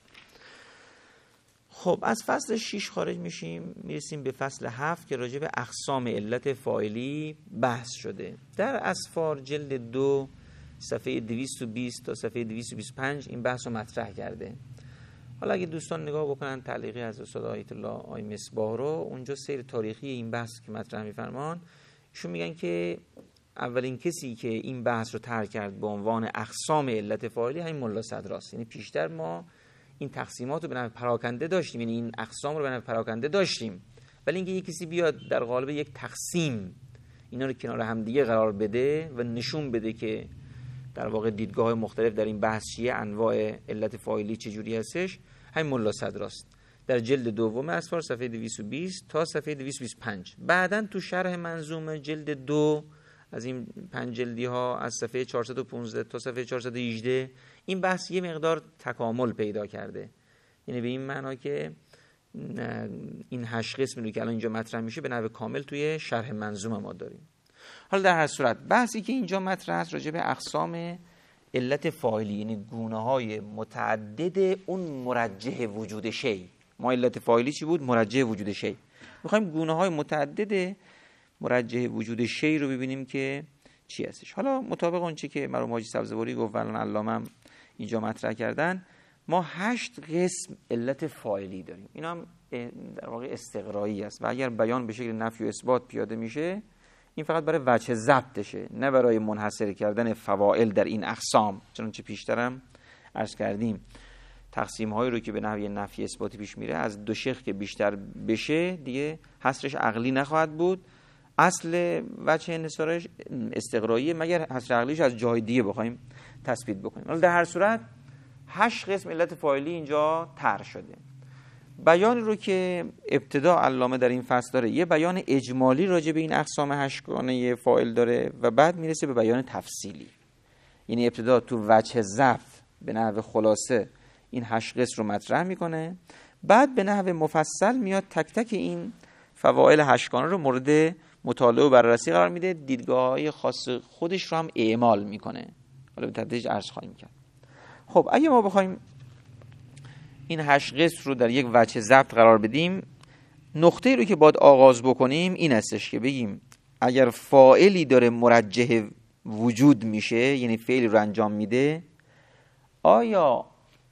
خب از فصل 6 خارج میشیم، میرسیم به فصل 7 که راجع به اقسام علت فاعلی بحث شده. در اسفار جلد 2 صفحه 220 تا صفحه 225 این بحث رو مطرح کرده. حالا اگه دوستان نگاه بکنن تعلیقی از استاد آیت الله آی مصباح رو، اونجا سیر تاریخی این بحث که مطرح میفرمان، ایشون میگن که اولین کسی که این بحث رو طرح کرد به عنوان اقسام علت فاعلی همین ملا صدراست. یعنی پیشتر ما این تقسیمات رو به نحو پراکنده داشتیم، یعنی این اقسام رو به نحو پراکنده داشتیم، ولی اینکه یک کسی بیاد در قالب یک تقسیم اینا رو کنار هم دیگه قرار بده و نشون بده که در واقع دیدگاه مختلف در این بحث چیه، انواع علت فاعلی چجوری هستش، همین ملا صدراست. در جلد دوم اسفار صفحه 220 تا صفحه 225. بعداً تو شرح منظومه جلد 2 از این 5 جلدی ها از صفحه 415 تا صفحه 418 این بحث یه مقدار تکامل پیدا کرده. یعنی به این معنا که این 8 قسمی رو که الان اینجا مطرح میشه به نحو کامل توی شرح منظومه ما داریم. حالا در هر صورت بحثی که اینجا مطرح است راجع به اقسام علت فاعلی یعنی گونه‌های متعدد اون مرجح وجود شی. ما علت فاعلی چی بود؟ مرجح وجود شی. میخوایم گونه‌های متعدد مرجح وجود شی رو ببینیم که چی هستش. حالا مطابق اون چی که مرحوم حاجی سبزواری گفت و الان علامه هم اینجا مطرح کردن، ما 8 قسم علت فاعلی داریم. اینا هم در واقع استقرایی است و اگر بیان به شکل نفی و اثبات پیاده میشه، این فقط برای وجه ضبطشه، نه برای منحصر کردن فواعل در این اقسام. چنانچه پیشترم عرض کردیم تقسیم هایی رو که به نحوی نفی اثباتی پیش میره، از دو شق که بیشتر بشه دیگه حصرش عقلی نخواهد بود. اصل وجه انحصارش استقرایی، مگر حصر عقلیش از جای دیگه بخوایم تثبیت بکنیم. ولی در هر صورت 8 قسم علت فاعلی اینجا طرح شده. بیانی رو که ابتدا علامه در این فصل داره، یه بیان اجمالی راجع به این اقسام 8 گانه فاعل داره و بعد میرسه به بیان تفصیلی. یعنی ابتدا تو وجه ضبط به نحو خلاصه این 8 قسم رو مطرح میکنه، بعد به نحو مفصل میاد تک تک این فواعل 8 گانه رو مورد مطالعه و بررسی قرار میده، دیدگاه‌های خاص خودش رو هم اعمال میکنه. حالا به تدریج عرض خواهیم کرد. خب اگه ما بخوایم این 8 قسم رو در یک وجه ضبط قرار بدیم، نقطه‌ای رو که باید آغاز بکنیم این هستش که بگیم اگر فاعلی داره مرجح وجود میشه، یعنی فعلی رو انجام میده، آیا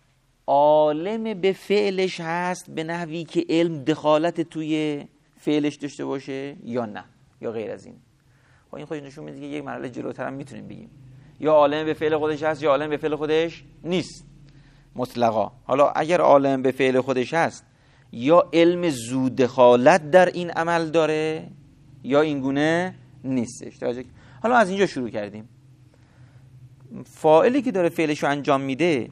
عالم به فعلش هست به نحوی که علم دخالت توی فعلش داشته باشه یا نه، یا غیر از این. خب این خودش نشون میده که یک مرحله جلوتر هم میتونیم بگیم یا عالم به فعل خودش هست یا عالم به فعل خودش نیست مطلقا. حالا اگر عالم به فعل خودش هست، یا علم زود دخالت در این عمل داره یا این گونه نیستش. حالا از اینجا شروع کردیم. فاعلی که داره فعلش رو انجام میده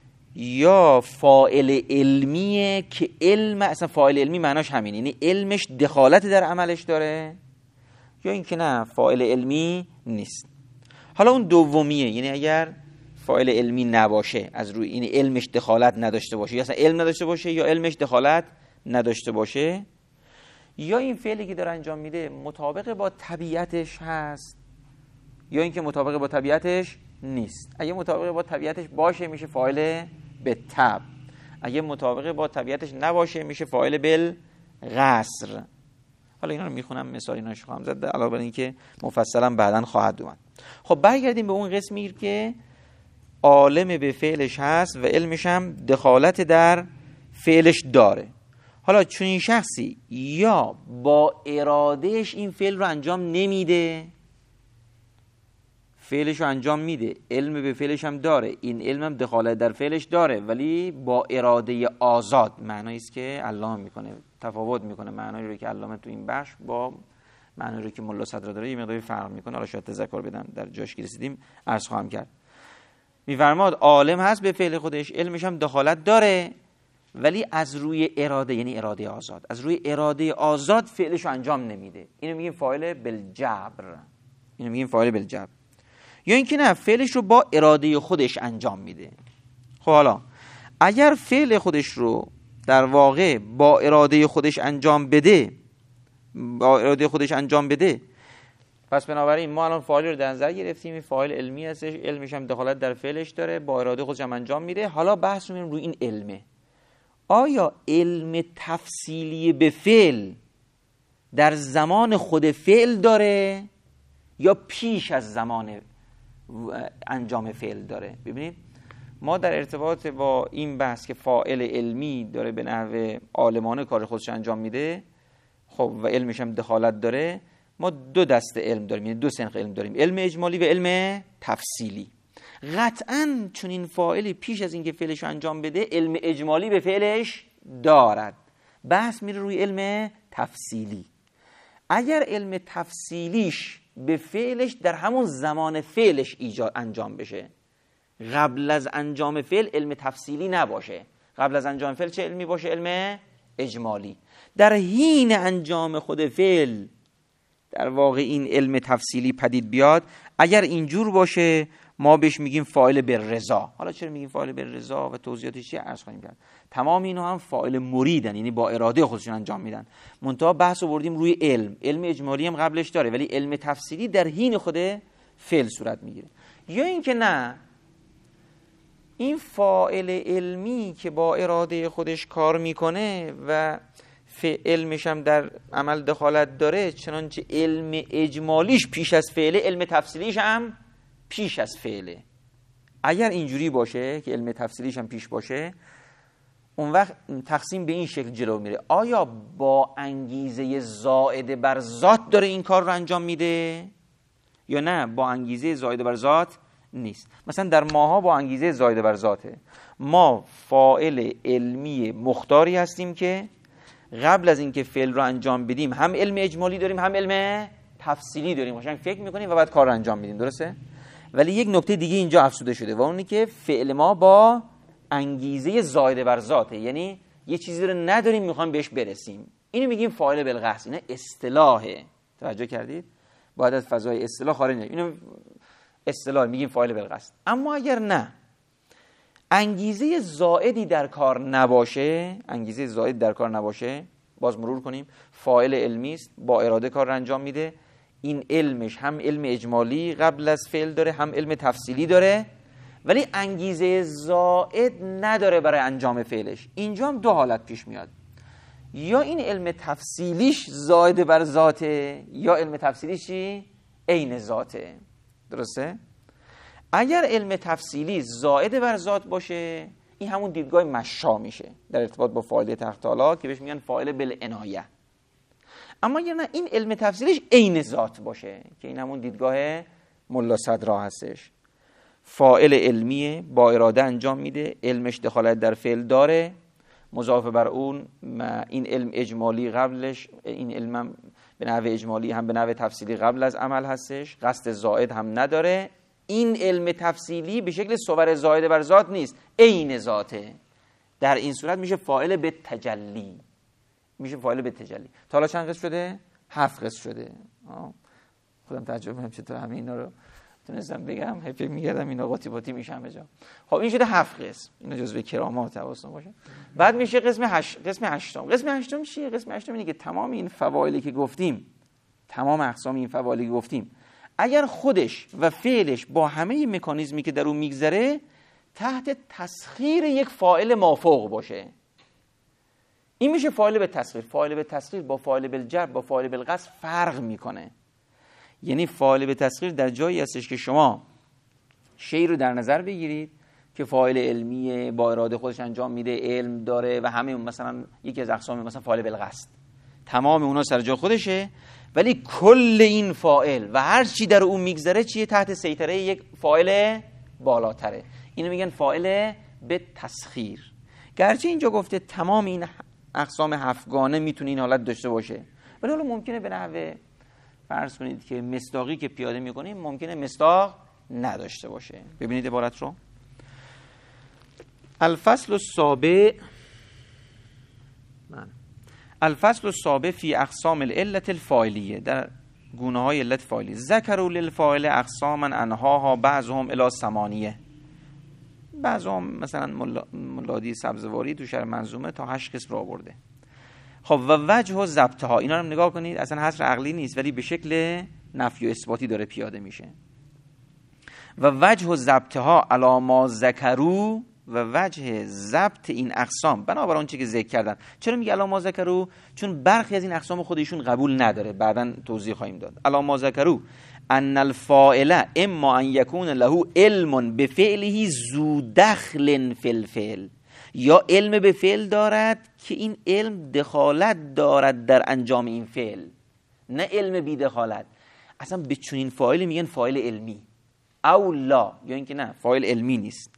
یا فاعل علمیه که علم، اصلا فاعل علمی معناش همین، یعنی علمش دخالت در عملش داره، یا اینکه نه فاعل علمی نیست. حالا اون دومیه، یعنی اگر فاعل علمی نباشه، از روی این علمش دخالت نداشته باشه، یا اصلا علم نداشته باشه یا علمش دخالت نداشته باشه، یا این فعلی که داره انجام میده مطابق با طبیعتش هست یا اینکه مطابق با طبیعتش نیست. اگه مطابق با طبیعتش باشه میشه فاعل بالطبع، اگه مطابق با طبیعتش نباشه میشه فاعل بالقصر. حالا اینا رو میخونم، مثال اینا رو خواهم زد علاوه بر اینکه مفصلا بعداً خواهد اومد. خب برگردیم به اون قسمی که عالم به فعلش هست و علمش هم دخالت در فعلش داره. حالا چون این شخصی یا با ارادهش این فعل رو انجام نمیده، فعلش رو انجام میده، علم به فعلش هم داره، این علم هم دخالت در فعلش داره، ولی با اراده آزاد. معنایی است که علامه میکنه، تفاوت میکنه معنایی رو که علامه تو این بخش با معنایی رو که ملا صدرا داره، یه مقداری فرق میکنه. حالا شاید تذکر بدم در جاش که رسیدیم عرض خواهم کرد. میفرماد عالم هست به فعل خودش، علمش هم دخالت داره، ولی از روی اراده، یعنی اراده آزاد، از روی اراده آزاد فعلش رو انجام نمیده. اینو میگیم فاعل بالجبر، اینو میگیم فاعل بالجبر. یا اینکه نه فعلش رو با اراده خودش انجام میده. خب حالا اگر فعل خودش رو در واقع با اراده خودش انجام بده، پس بنابراین ما الان فاعلی رو در نظر گرفتیم، این فاعل علمی هستش، علمش هم دخالت در فعلش داره، با اراده خودش هم انجام میده. حالا بحث می‌کنیم روی این علمه. آیا علم تفصیلی به فعل در زمان خود فعل داره یا پیش از زمان انجام فعل داره؟ ببینید ما در ارتباط با این بحث که فاعل علمی داره به نحو عالمانه کار خودش انجام میده، خب و علمش هم دخالت داره، ما دو دسته علم داریم، یعنی دو سنخ علم داریم، علم اجمالی و علم تفصیلی. قطعاً چون این فاعلی پیش از اینکه فعلش رو انجام بده علم اجمالی به فعلش دارد، بحث میره روی علم تفصیلی. اگر علم تفصیلیش به فعلش در همون زمان فعلش انجام بشه، قبل از انجام فعل علم تفصیلی نباشه، قبل از انجام فعل چه علمی باشه؟ علم اجمالی. در حین انجام خود فعل در واقع این علم تفصیلی پدید بیاد، اگر اینجور باشه ما بهش میگیم فاعل بالرضا. حالا چرا میگیم فاعل بالرضا و توضیحاتش چیه عرض خواهیم کرد. تمام اینا هم فاعل مریدن، یعنی با اراده خودشون انجام میدن. منتها بحث رو بردیم روی علم اجمالی هم قبلش داره، ولی علم تفصیلی در حین خود فعل صورت میگیره. یا اینکه نه این فاعل علمی که با اراده خودش کار میکنه و علمش هم در عمل دخالت داره، چنانچه علم اجمالیش پیش از فعله، علم تفصیلیش هم پیش از فعله. اگر اینجوری باشه که علم تفصیلیش هم پیش باشه، اون وقت تقسیم به این شکل جلو میره: آیا با انگیزه زائد بر ذات داره این کار رو انجام میده یا نه با انگیزه زائد بر ذات نیست؟ مثلا در ماها با انگیزه زائد بر ذاته. ما فاعل علمی مختاری هستیم که قبل از اینکه فعل رو انجام بدیم هم علم اجمالی داریم هم علم تفصیلی داریم، قشنگ فکر میکنیم و بعد کار رو انجام میدیم. درسته؟ ولی یک نکته دیگه اینجا افزوده شده و اونی که فعل ما با انگیزه زائد بر ذاته، یعنی یه چیزی رو نداریم میخوایم بهش برسیم. اینو میگیم فاعل بالقصد. اینا اصطلاحه. توجه کردید؟ باید از فضای اصطلاح خارج نشیم. اینو اصطلاح میگیم فاعل بالقصد. اما اگر نه انگیزه زائدی در کار نباشه، باز مرور کنیم، فاعل علمی است، با اراده کار رو انجام میده. این علمش هم علم اجمالی قبل از فعل داره هم علم تفصیلی داره، ولی انگیزه زائد نداره برای انجام فعلش. اینجا هم دو حالت پیش میاد: یا این علم تفصیلیش زائد بر ذاته یا علم تفصیلیش عین ذاته. درسته؟ اگر علم تفصیلی زائد بر ذات باشه، این همون دیدگاه مشا میشه در ارتباط با فاعل تحت حالا که بهش میگن فاعل بالعنایه. اما اگر نه این علم تفصیلیش عین ذات باشه که این همون دیدگاه ملا صدرا هستش، فاعل علمیه، با اراده انجام میده، علمش دخالت در فعل داره، مضاف بر اون این علم اجمالی قبلش، این علم به نحو اجمالی هم به نحو تفصیلی قبل از عمل هستش، قصد زائد هم نداره. این علم تفصیلی به شکل صور زائد بر ذات نیست، عین ذاته. در این صورت میشه فاعل به تجلی. تا حالا چند قسم شده؟ 7 قسم شده. خودم تعجب میکنم چطور همه اینا رو تونستم بگم. فکر می‌کردم اینا قاطی باطی میشه همه جا. خب این شده 7 قسم. اینا جزو کرامات حواستون باشه. بعد میشه قسم هشتم. قسم هشتم چیه؟ قسم هشتم اینه که تمام این فواعلی که گفتیم، تمام اقسام این فواعلی که گفتیم، اگر خودش و فعلش با همه مکانیزمی که در اون میگذره تحت تسخیر یک فاعل مافوق باشه، این میشه فاعل به تسخیر. فاعل به تسخیر با فاعل بالجر با فاعل بالقصد فرق میکنه. یعنی فاعل به تسخیر در جایی هستش که شما شی رو در نظر بگیرید که فاعل علمیه، با اراده خودش انجام میده، علم داره و همه مثلا یکی از اقسام مثلا فاعل بالقصد، تمام اونا سر جا خودشه، ولی کل این فاعل و هر چی در اون میگذره چیه؟ تحت سیطره یک فاعل بالاتره. اینو میگن فاعل به تسخیر. گرچه اینجا گفته تمام این اقسام هفتگانه میتونه این حالت داشته باشه، ولی حالا ممکنه به نحو فرض کنید که مصداقی که پیاده میکنیم ممکنه مصداق نداشته باشه. ببینید عبارت رو: الفصل السابع فی اقسام العلت الفاعلیه، در گونه های علت فاعلی. ذکروا للفاعل اقساما انهاها بعضهم الی 8. بعضهم مثلا ملادی سبزواری تو شرح منظومه تا 8 قسم را آورده. خب و وجه ضبطها، اینا رو نگاه کنید، اصلا حصر عقلی نیست ولی به شکل نفی و اثباتی داره پیاده میشه. و وجه ضبطها علی ما ذکروا، و وجه ضبط این اقسام بنابر اون چیزی که ذکر کردن. چرا میگه علی ما ذکروا؟ چون برخی از این اقسام خودشون قبول نداره، بعداً توضیح خواهیم داد. علی ما ذکروا ان الفاعل اما ان یکون له علم بفعله ذو دخل فی الفعل، یا علم به فعل دارد که این علم دخالت دارد در انجام این فعل، نه علم بی دخالت. اصلا به چنین فاعلی میگن فاعل علمی او لا، یا اینکه نه فاعل علمی نیست.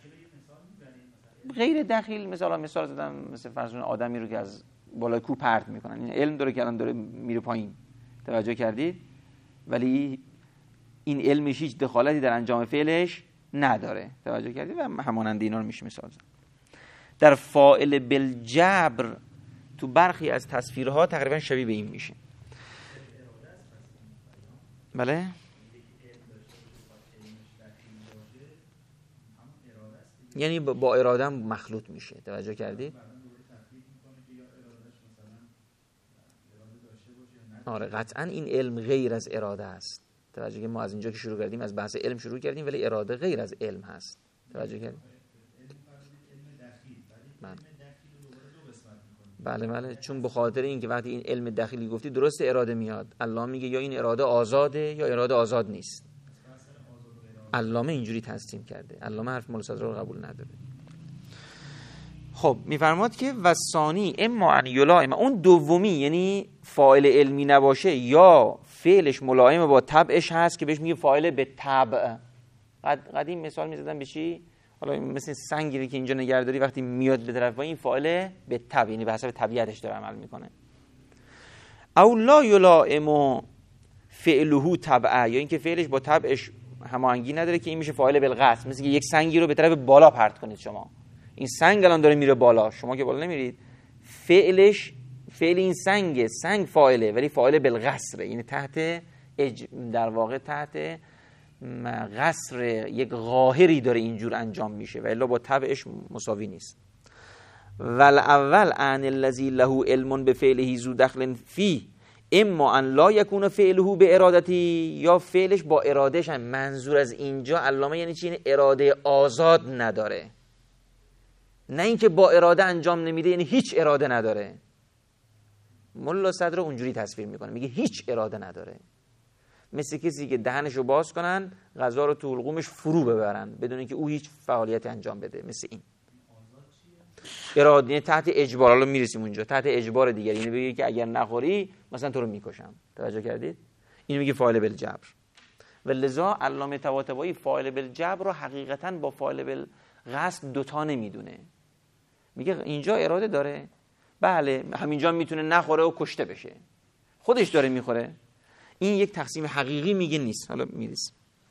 غیر دخیل مثال زدم، مثل فرض کنید آدمی رو که از بالای کوه پرت میکنن، این علم داره که الان داره میره پایین، توجه کردید؟ ولی این علمش هیچ دخالتی در انجام فعلش نداره، توجه کردید؟ و همانند اینا رو میشه مثال زد. در فاعل بالجبر تو برخی از تصویرها تقریبا شبیه به این میشه. بله؟ یعنی با اراده هم مخلوط میشه، توجه کردید؟ آره قطعا این علم غیر از اراده است. توجه که ما از اینجا که شروع کردیم از بحث علم شروع کردیم، ولی اراده غیر از علم هست. توجه کردید؟ بله چون به خاطر اینکه وقتی این علم دخیلی گفتی درست اراده میاد، علامه میگه یا این اراده آزاده یا اراده آزاد نیست. علامه اینجوری تقسیم کرده، علامه حرف مولا صدرا رو قبول نداره. خب میفرماد که وثانی اما ان یلائم، اون دومی یعنی فاعل علمی نباشه یا فعلش ملائم با طبعش هست که بهش میگه فاعل به طبع. قدیم مثال میزدن به چی؟ حالا مثل سنگی که اینجا نگهداری وقتی میاد به طرف این فاعل به طبع، یعنی به حسب طبیعتش داره عمل میکنه. او لا یلائم فعله طبعه، یا اینکه فعلش با طبعش هماهنگی نداره که این میشه فاعل بالقصد. مثل که یک سنگی رو به طرف بالا پرت کنید شما، این سنگ الان داره میره بالا، شما که بالا نمیرید، فعل این سنگ فاعله ولی فاعل بالقصره، یعنی تحت در واقع تحت قصر یک قاهری داره اینجور انجام میشه و الا با طبعش مساوی نیست. والاول ان الذی له علم بفعله ذو دخل فی اما ان لا یکون فعله به ارادتی، یا فعلش با ارادهش هم. منظور از اینجا علامه یعنی چی؟ یعنی اراده آزاد نداره، نه اینکه با اراده انجام نمیده یعنی هیچ اراده نداره. مولا صدر اونجوری تصویر میکنه، میگه هیچ اراده نداره، مثل کسی که دهنشو باز کنن غذا رو تو حلقومش فرو ببرن بدون اینکه او هیچ فعالیتی انجام بده، مثل این. اراده تحت اجبار، حالا میرسیم اونجا، تحت اجبار دیگر، یعنی بگه که اگر نخوری مثلا تو رو میکشم. توجه کردید؟ اینو میگه فاعل بالجبر. و لذا علامه طباطبایی فاعل بالجبر رو حقیقتا با فاعل بالقصد دوتا نمیدونه. میگه اینجا اراده داره، بله همینجا میتونه نخوره و کشته بشه، خودش داره میخوره. این یک تقسیم حقیقی میگه نیست. حالا میرسیم.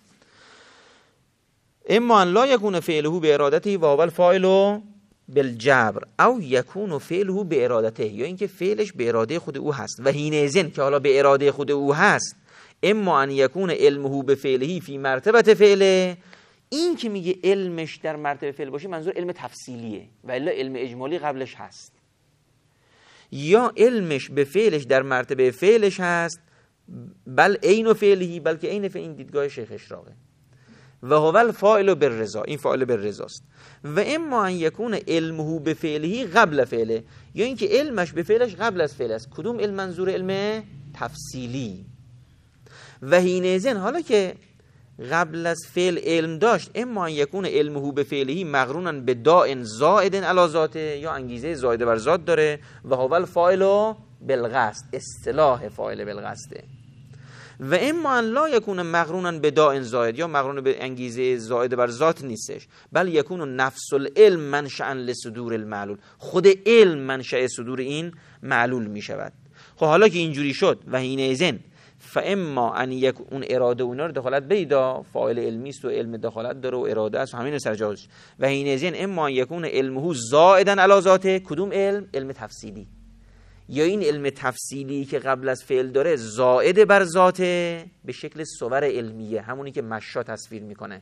اما ان لا یکون فعله به ارادته و هو الفاعل بالجبر او یکون فعله به ارادته، یا اینکه فعلش به اراده خود او هست. و حینئذ که حالا به اراده خود او هست، اما ان یکون علمه به فعله فی مرتبه فعله، این که میگه علمش در مرتبه فعل باشه منظور علم تفصیلیه و الا علم اجمالی قبلش هست، یا علمش به فعلش در مرتبه فعلش هست، بل عین فعله، بلکه عین فعل. این دیدگاه شیخ اشراقه. و هو الفاعل بالرضا، این فاعل بالرضاست. و اما ان یکون علمه به فعله قبل فعله، یا اینکه علمش به فعلش قبل از فعل است. کدوم علم؟ منظور علم تفصیلی. و حینئذ حالا که قبل از فعل علم داشت، اما ان یکون علمه به فعله مقرونا به داء زائد علی ذاته، یا انگیزه زائد بر ذات داره. و هو الفاعل بالقصد، اصطلاح فاعل بالقصد. و اما ان لا یکون مقرونا به داء زائد، یا مقرون به انگیزه زائد بر ذات نیستش، بل یکون نفس العلم منشأ لصدور المعلول، خود علم منشأ صدور این معلول می شود. خب حالا که اینجوری شد، و حینئذ فاما ان یکون اراده و اینا رو دخالت بیدا، فاعل علمی است و علم دخالت داره و اراده است و همین سر جاش. و حینئذ اما ان یکون علمه زائدا علی ذاته، کدوم علم؟ علم تفصیلی. یا این علم تفصیلی که قبل از فعل داره زائد بر ذاته به شکل صور علمیه، همونی که مشا تصویر میکنه.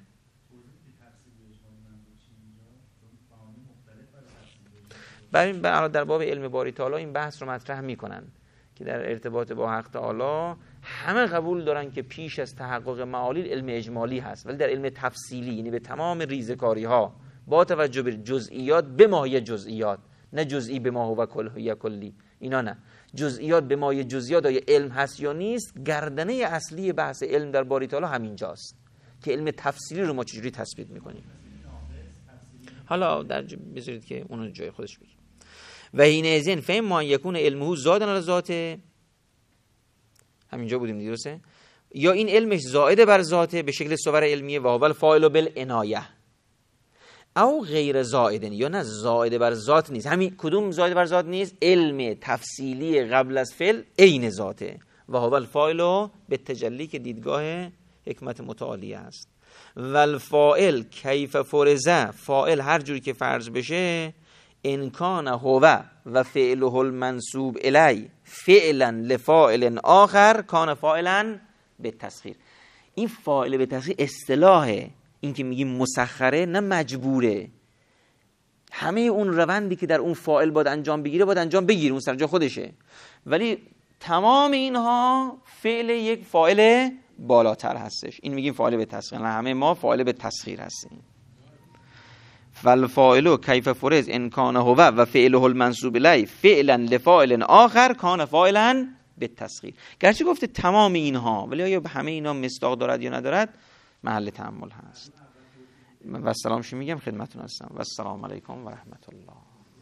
ببین در باب علم باری تعالی این بحث رو مطرح میکنن که در ارتباط با حق تعالی همه قبول دارن که پیش از تحقق معالیل علم اجمالی هست، ولی در علم تفصیلی یعنی به تمام ریزکاری ها با توجه به جزئیات به ماهیت جزئیات، نه جزئی به ما هو کلی، اینا نه، جزئیات به ماهیت جزئیات آیا علم هست یا نیست. گردنه اصلی بحث علم در باری تعالی همینجاست که علم تفصیلی رو ما چجوری تثبیت میکنیم. حالا بذارید که اونو جای خودش بگیم. و حینئذ فاما ان یکون علمه زائدا علی ذاته، همینجا بودیم درسته، یا این علمش زائد بر ذاته به شکل صور علمیه، و هو الفاعل بالعنایه، او غیر زائدن، یا نه زائد بر ذات نیست. همین کدوم زائد بر ذات نیست؟ علم تفصیلی قبل از فعل عین ذاته، و هو الفاعل به تجلی که دیدگاه حکمت متعالیه است. و الفاعل کیف فرض، فاعل هر جوری که فرض بشه، ان کان هو و فعله المنصوب الی فعلا لفاعل آخر کان فاعلا بالتسخیر. این فاعل بالتسخیر اصطلاحه، این که میگیم مسخره نه مجبوره، همه اون روندی که در اون فاعل باید انجام بگیره باید انجام بگیره، اون سر جا خودشه، ولی تمام اینها فعل یک فاعل بالاتر هستش. این میگیم فاعل به تسخیر، نه همه ما فاعل به تسخیر هستیم. فالفاعل کیف فرض ان کان هو و فعله المنصوب الیه فعلا لفاعل آخر کان فاعلا بالتصغیر. گرچه گفته تمام اینها، ولی آیا به همه اینا مصداق دارد یا ندارد محل تأمل هست. و السلامش میگم خدمتتون هستم و السلام علیکم و رحمت الله.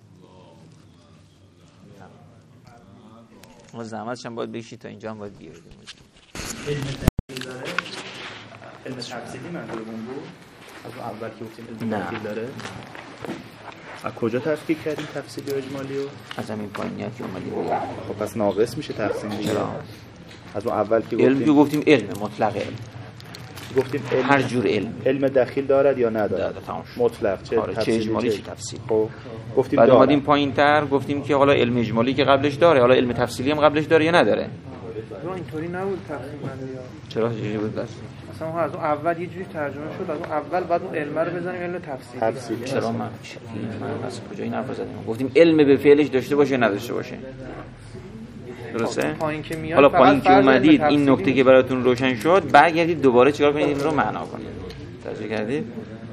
ما زحمتش هم باید بکشید تا اینجا هم باید بیارید. علم تفصیلی منظورمون بود از اول که گفتیم علم تفصیل داره. از کجا تفکیک کردیم تفصیلی و اجمالی رو؟ از همین پایینی که اومدیم. خب پس ناقص میشه تقسیم دیگه. چرا؟ از اون اول که علم که گفتیم علم مطلق علم. گفتیم علم هر جور علم دخیل دارد یا ندارد؟ مطلق چه اجمالی چه تفصیلی. خب گفتیم بعد اومدیم پایین‌تر گفتیم که حالا علم اجمالی که قبلش داره، حالا علم تفصیلی هم قبلش داره یا نداره؟ نه اینطوری نبود تقسیم بندی ها. چرا چجوری بود بس؟ مثلا از اون اول یه جوری ترجمه شد، از اون اول بعد اون علم رو بزنیم علم تفصیلی. چرا من از کجا این حرف زدیم؟ گفتیم علم به فعلش داشته باشه یا نداشته باشه. درسته؟ حالا پایین که اومدید این نکته که براتون روشن شد، برگردید دوباره چیکار کنید این رو معنا کنید. توجه کردید؟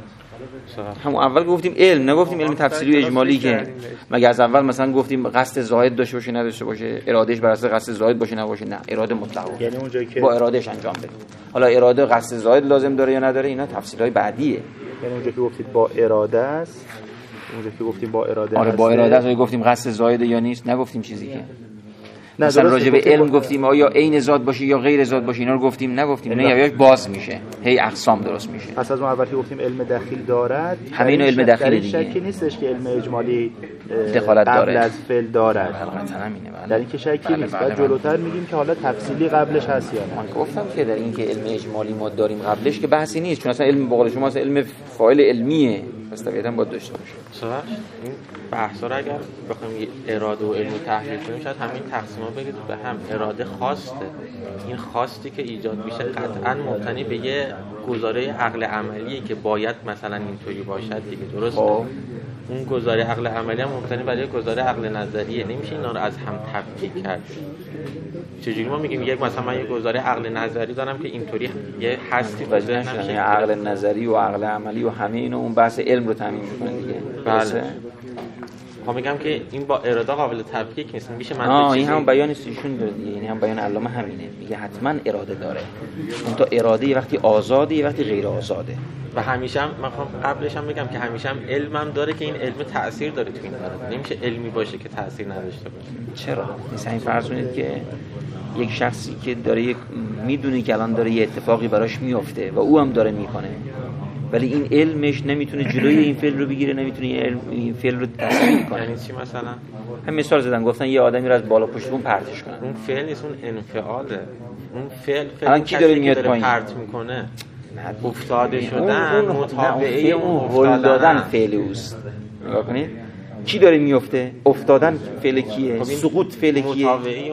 همون اول گفتیم علم، نگفتیم علم تفصیلی و اجمالی که مگه از اول مثلا گفتیم قصد زائد داشته باشه نداشته باشه، ارادهش بر اساس قصد زائد باشه نباشه؟ نه، اراده مطلق، یعنی اونجایی که با ارادهش انجام بده. حالا اراده قصد زائد لازم داره یا نداره اینا تفصیلای بعدیه. یعنی اونجایی که گفتید با اراده است، اونجایی که گفتیم با اراده است، آره با اراده است گفتیم قصد زائد یا نیست، نگفتیم چیزی که مثلا راجع به علم گفتیم آیا عین ذات باشه یا غیر ذات باشه، اینا رو گفتیم نگفتیم، اینا یواش باز میشه، هی اقسام درست میشه. پس از اون اول که گفتیم علم دخیل دارد، همه اینا علم دخیل دیگه، شکی نیستش که علم اجمالی دخالت قبل داره از فعل دارد. حقیقتا همینه. در این که شکی نیست. بعد جلوتر میگیم که حالا تفصیلی قبلش هست یا نه. من گفتم که در این که علم اجمالی ما داریم قبلش که بحثی نیست، چون اصلا علم بقول شما اصلا علم فاعل علمیه، پس طبیعتا باید داشته باشه. صراحت این بحثا رو اگر بخوایم اراده و علم تحلیل کنیم، شاید همین تقسیما بگید به هم. اراده خواسته، این خواستی که ایجاد میشه قطعا مبتنی به یه گزاره عقل عملیه که باید مثلا اینطوری باشد دیگه، درسته؟ اون گزاره عقل عملی هم مبتنی بر یه گزاره عقل نظریه، نمیشه اینا رو از هم تفکیک کرد. چجوری ما میگیم یک مثلا من یه گزاره عقل نظری دارم که اینطوری یه هستی وجود نمیشه، عقل نظری و عقل عملی و همه اینا اون بحث علم رو تامین میکنه دیگه. بله. خب میگم که این با اراده قابل تفکیک نیست. میشه من این هم بیان ایشون داره دیگه، یعنی هم بیان علامه همینه، میگه حتما اراده داره. اون تا اراده یه وقتی آزاده یه وقتی غیر آزاده. و همیشه هم من قبلش هم میگم که همیشه هم علمم داره که این علم تأثیر داره تو این کار. نمیشه علمی باشه که تأثیر نداشته باشه. چرا؟ مثلا این فرض کنید که یک شخصی که داره میدونه که الان داره یه اتفاقی براش میفته و او هم داره میکنه، ولی این علمش نمیتونه جلوی این فعل رو بگیره، نمیتونه این فعل رو تصویر کنه. یعنی چی مثلا؟ هم مثال زدن، گفتن یه آدمی رو از بالا پشت بون پرتش کنن. اون فعل نیست، اون انفعاله. اون فعل الان کی داره میاد پایین پرت میکنه؟ افتاده شدن متابعه اون هول دادن فعل اوست. نگاه کنید کی داره میفته؟ افتادن فعل کیه؟ سقوط فعل کیه؟ متابعه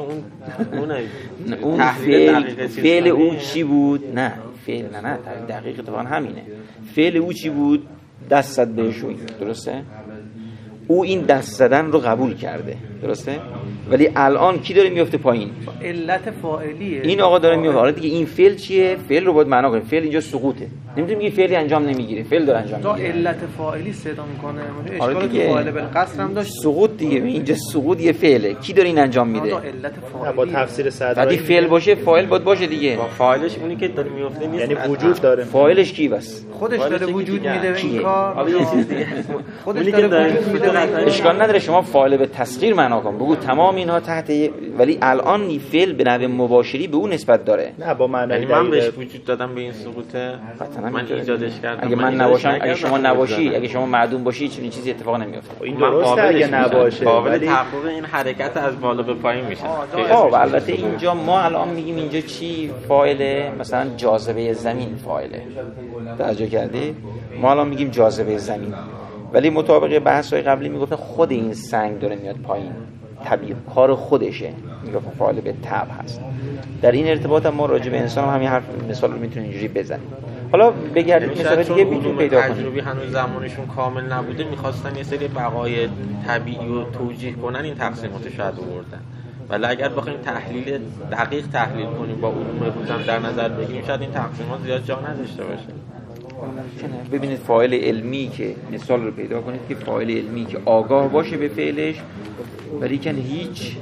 اون فعل او چی بود؟ نه فعل نه دقیق اتفاقا همینه. فعل او چی بود؟ دست زد بهشون، درسته؟ او این دست زدن رو قبول کرده، درسته؟ ولی الان کی داره میفته پایین؟ علت فاعلیه. این آقا داره میفته. حالا دیگه این فعل چیه؟ فعل رو باید معنا کنیم. فعل اینجا سقوطه. نمیتونیم میگی فعلی انجام نمیگیره، فعل داره انجام میگیره. علت فاعلی صدا میکنه. اشکال تو فاعل بالقصر هم داشت. سقوط دیگه، اینجا سقوط یه فعله. کی داره این انجام میده؟ علت فاعلی. با تفسیر صدر وقتی فعل باشه فاعل باید باشه دیگه. با فاعلش اونی که داره میفته نیست، یعنی وجود داره. فاعلش کی بس؟ خودش داره وجود میده این کار. یه چیز دیگه. خودش داره وجود میده. اشکال نداره شما فاعل به تصغیر معنا کن، بگو تمام اینها تحت، ولی الان فعل به نحو مباشری به اون نسبت داره. نه با معنای یعنی من بهش وجود دادم به این سقوطه، من ایجادش کردم. اگه من نباشم، اگه شما نباشی، اگه شما معدوم باشی چنین چیزی اتفاق نمیفته. این درسته اگه نباشه، قابل تحقق این حرکت از بالا به پایین میشه. خب البته اینجا ما الان میگیم اینجا چی فاعله؟ مثلا جاذبه زمین فاعله. توجه کردی؟ ما الان میگیم جاذبه زمین، ولی مطابق بحث‌های قبلی میگفتن خود این سنگ داره میاد پایین، طبیعی کار خودشه، میگفتن فاعل به طبع هست. در این ارتباط هم ما راجع به انسان هم همین حرف مثال رو میتونیم اینجوری بزنیم. حالا بگردید مثلا دیگه میتونیم پیدا کنیم. تجربی هنوز زمانشون کامل نبوده، می‌خواستن یه سری بقای طبیعی رو توجیه کنن، این تقسیمات شاید آوردن. ولی اگر بخوایم تحلیل دقیق تحلیل کنیم با علوم روزم در نظر بگیریم، شاید این تقسیمات زیاد جا نداشته باشه. ببینید فاعل علمی که مثال رو پیدا کنید که فاعل علمی که آگاه باشه به فعلش ولی که هیچ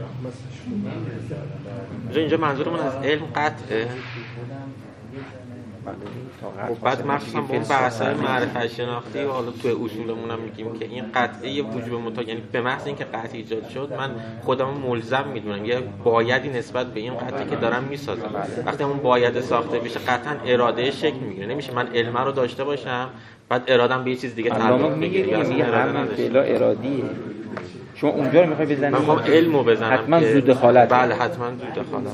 اینجا منظورمون از علم قطعه. بعد مخصوصا با اون بحث‌های معرفت شناختی و حالا تو اصولمون هم میگیم که این قطعه یه وجوب مطلق، یعنی به محض اینکه قطع ایجاد شد من خودم ملزم میدونم یه بایدی نسبت به این قطعه که دارم میسازم. وقتی اون باید ساخته بشه قطعا اراده شکل میگیره. نمیشه من علم رو داشته باشم بعد ارادم به یه چیز دیگه تعلق بگیره. میگه همین فعلا ارادیه. شما اونجا رو میخوای بزنید، من میخوام علمو بزنم حتما زود دخالت. بله حتما زود دخالت.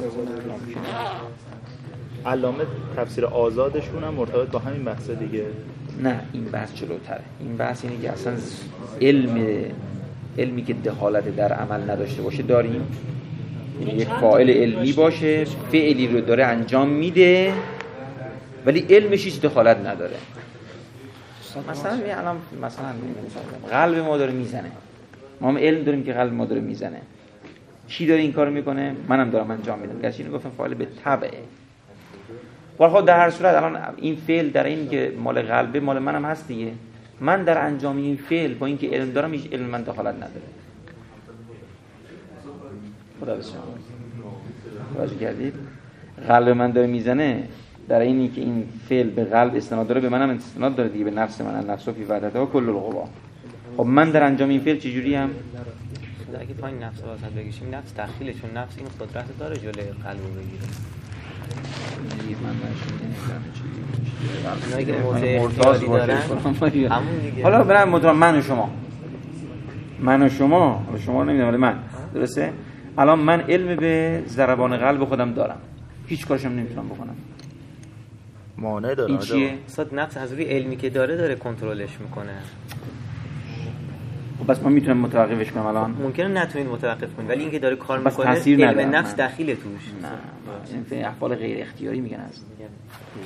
علامه تفسیر آزادشون هم مرتبط با همین بحث دیگه. نه این بحث جلوتره. این بحث اینه که اصلا علمی که دخالت در عمل نداشته باشه داریم، یعنی یک فاعل علمی باشه فعلی رو داره انجام میده ولی علمش هیچ دخالت نداره. مثلا الان مثلا قلب ما داره میزنه، ما هم علم داریم که قلب ما داره میزنه. کی داره این کارو میکنه؟ منم دارم انجام میدم. گرچه اینو گفتم فاعل به تبعه. خب در هر صورت الان این فعل در این که مال قلبه مال منم هست دیگه. من در انجام این فعل با اینکه علم دارم هیچ علم من دخالت نداره. خدا بسیار توجه کردید؟ قلب من داره میزنه در اینی که این فعل به قلب استناد داره، به منم استناد داره دیگه، به نفس من، نفس فی وحدتها کل القوا. خب من در انجام این فعل چجوری هم اگه پایین نفس واسط بگیشیم نفس داخله، چون نفس این قدرت داره جلوی قلب رو بگیره. اونایی که موضع اختیاری دارن همون دیگه. حالا برام مطمئن من و شما رو نمیدونم ولی من درسته. الان من علم به ضربان قلب خودم دارم، هیچ کارشم نمیتونم بکنم. مانع داره. این چیه؟ اصلا نفس از روی علمی که داره کنترلش میکنه. خب بس من میتونم متوقفش کنم الان؟ ممکنه نتونید متوقف کنید ولی اینکه داره کار میکنه علم نفس داخل توش. نه این احوال غیر اختیاری میگن هست.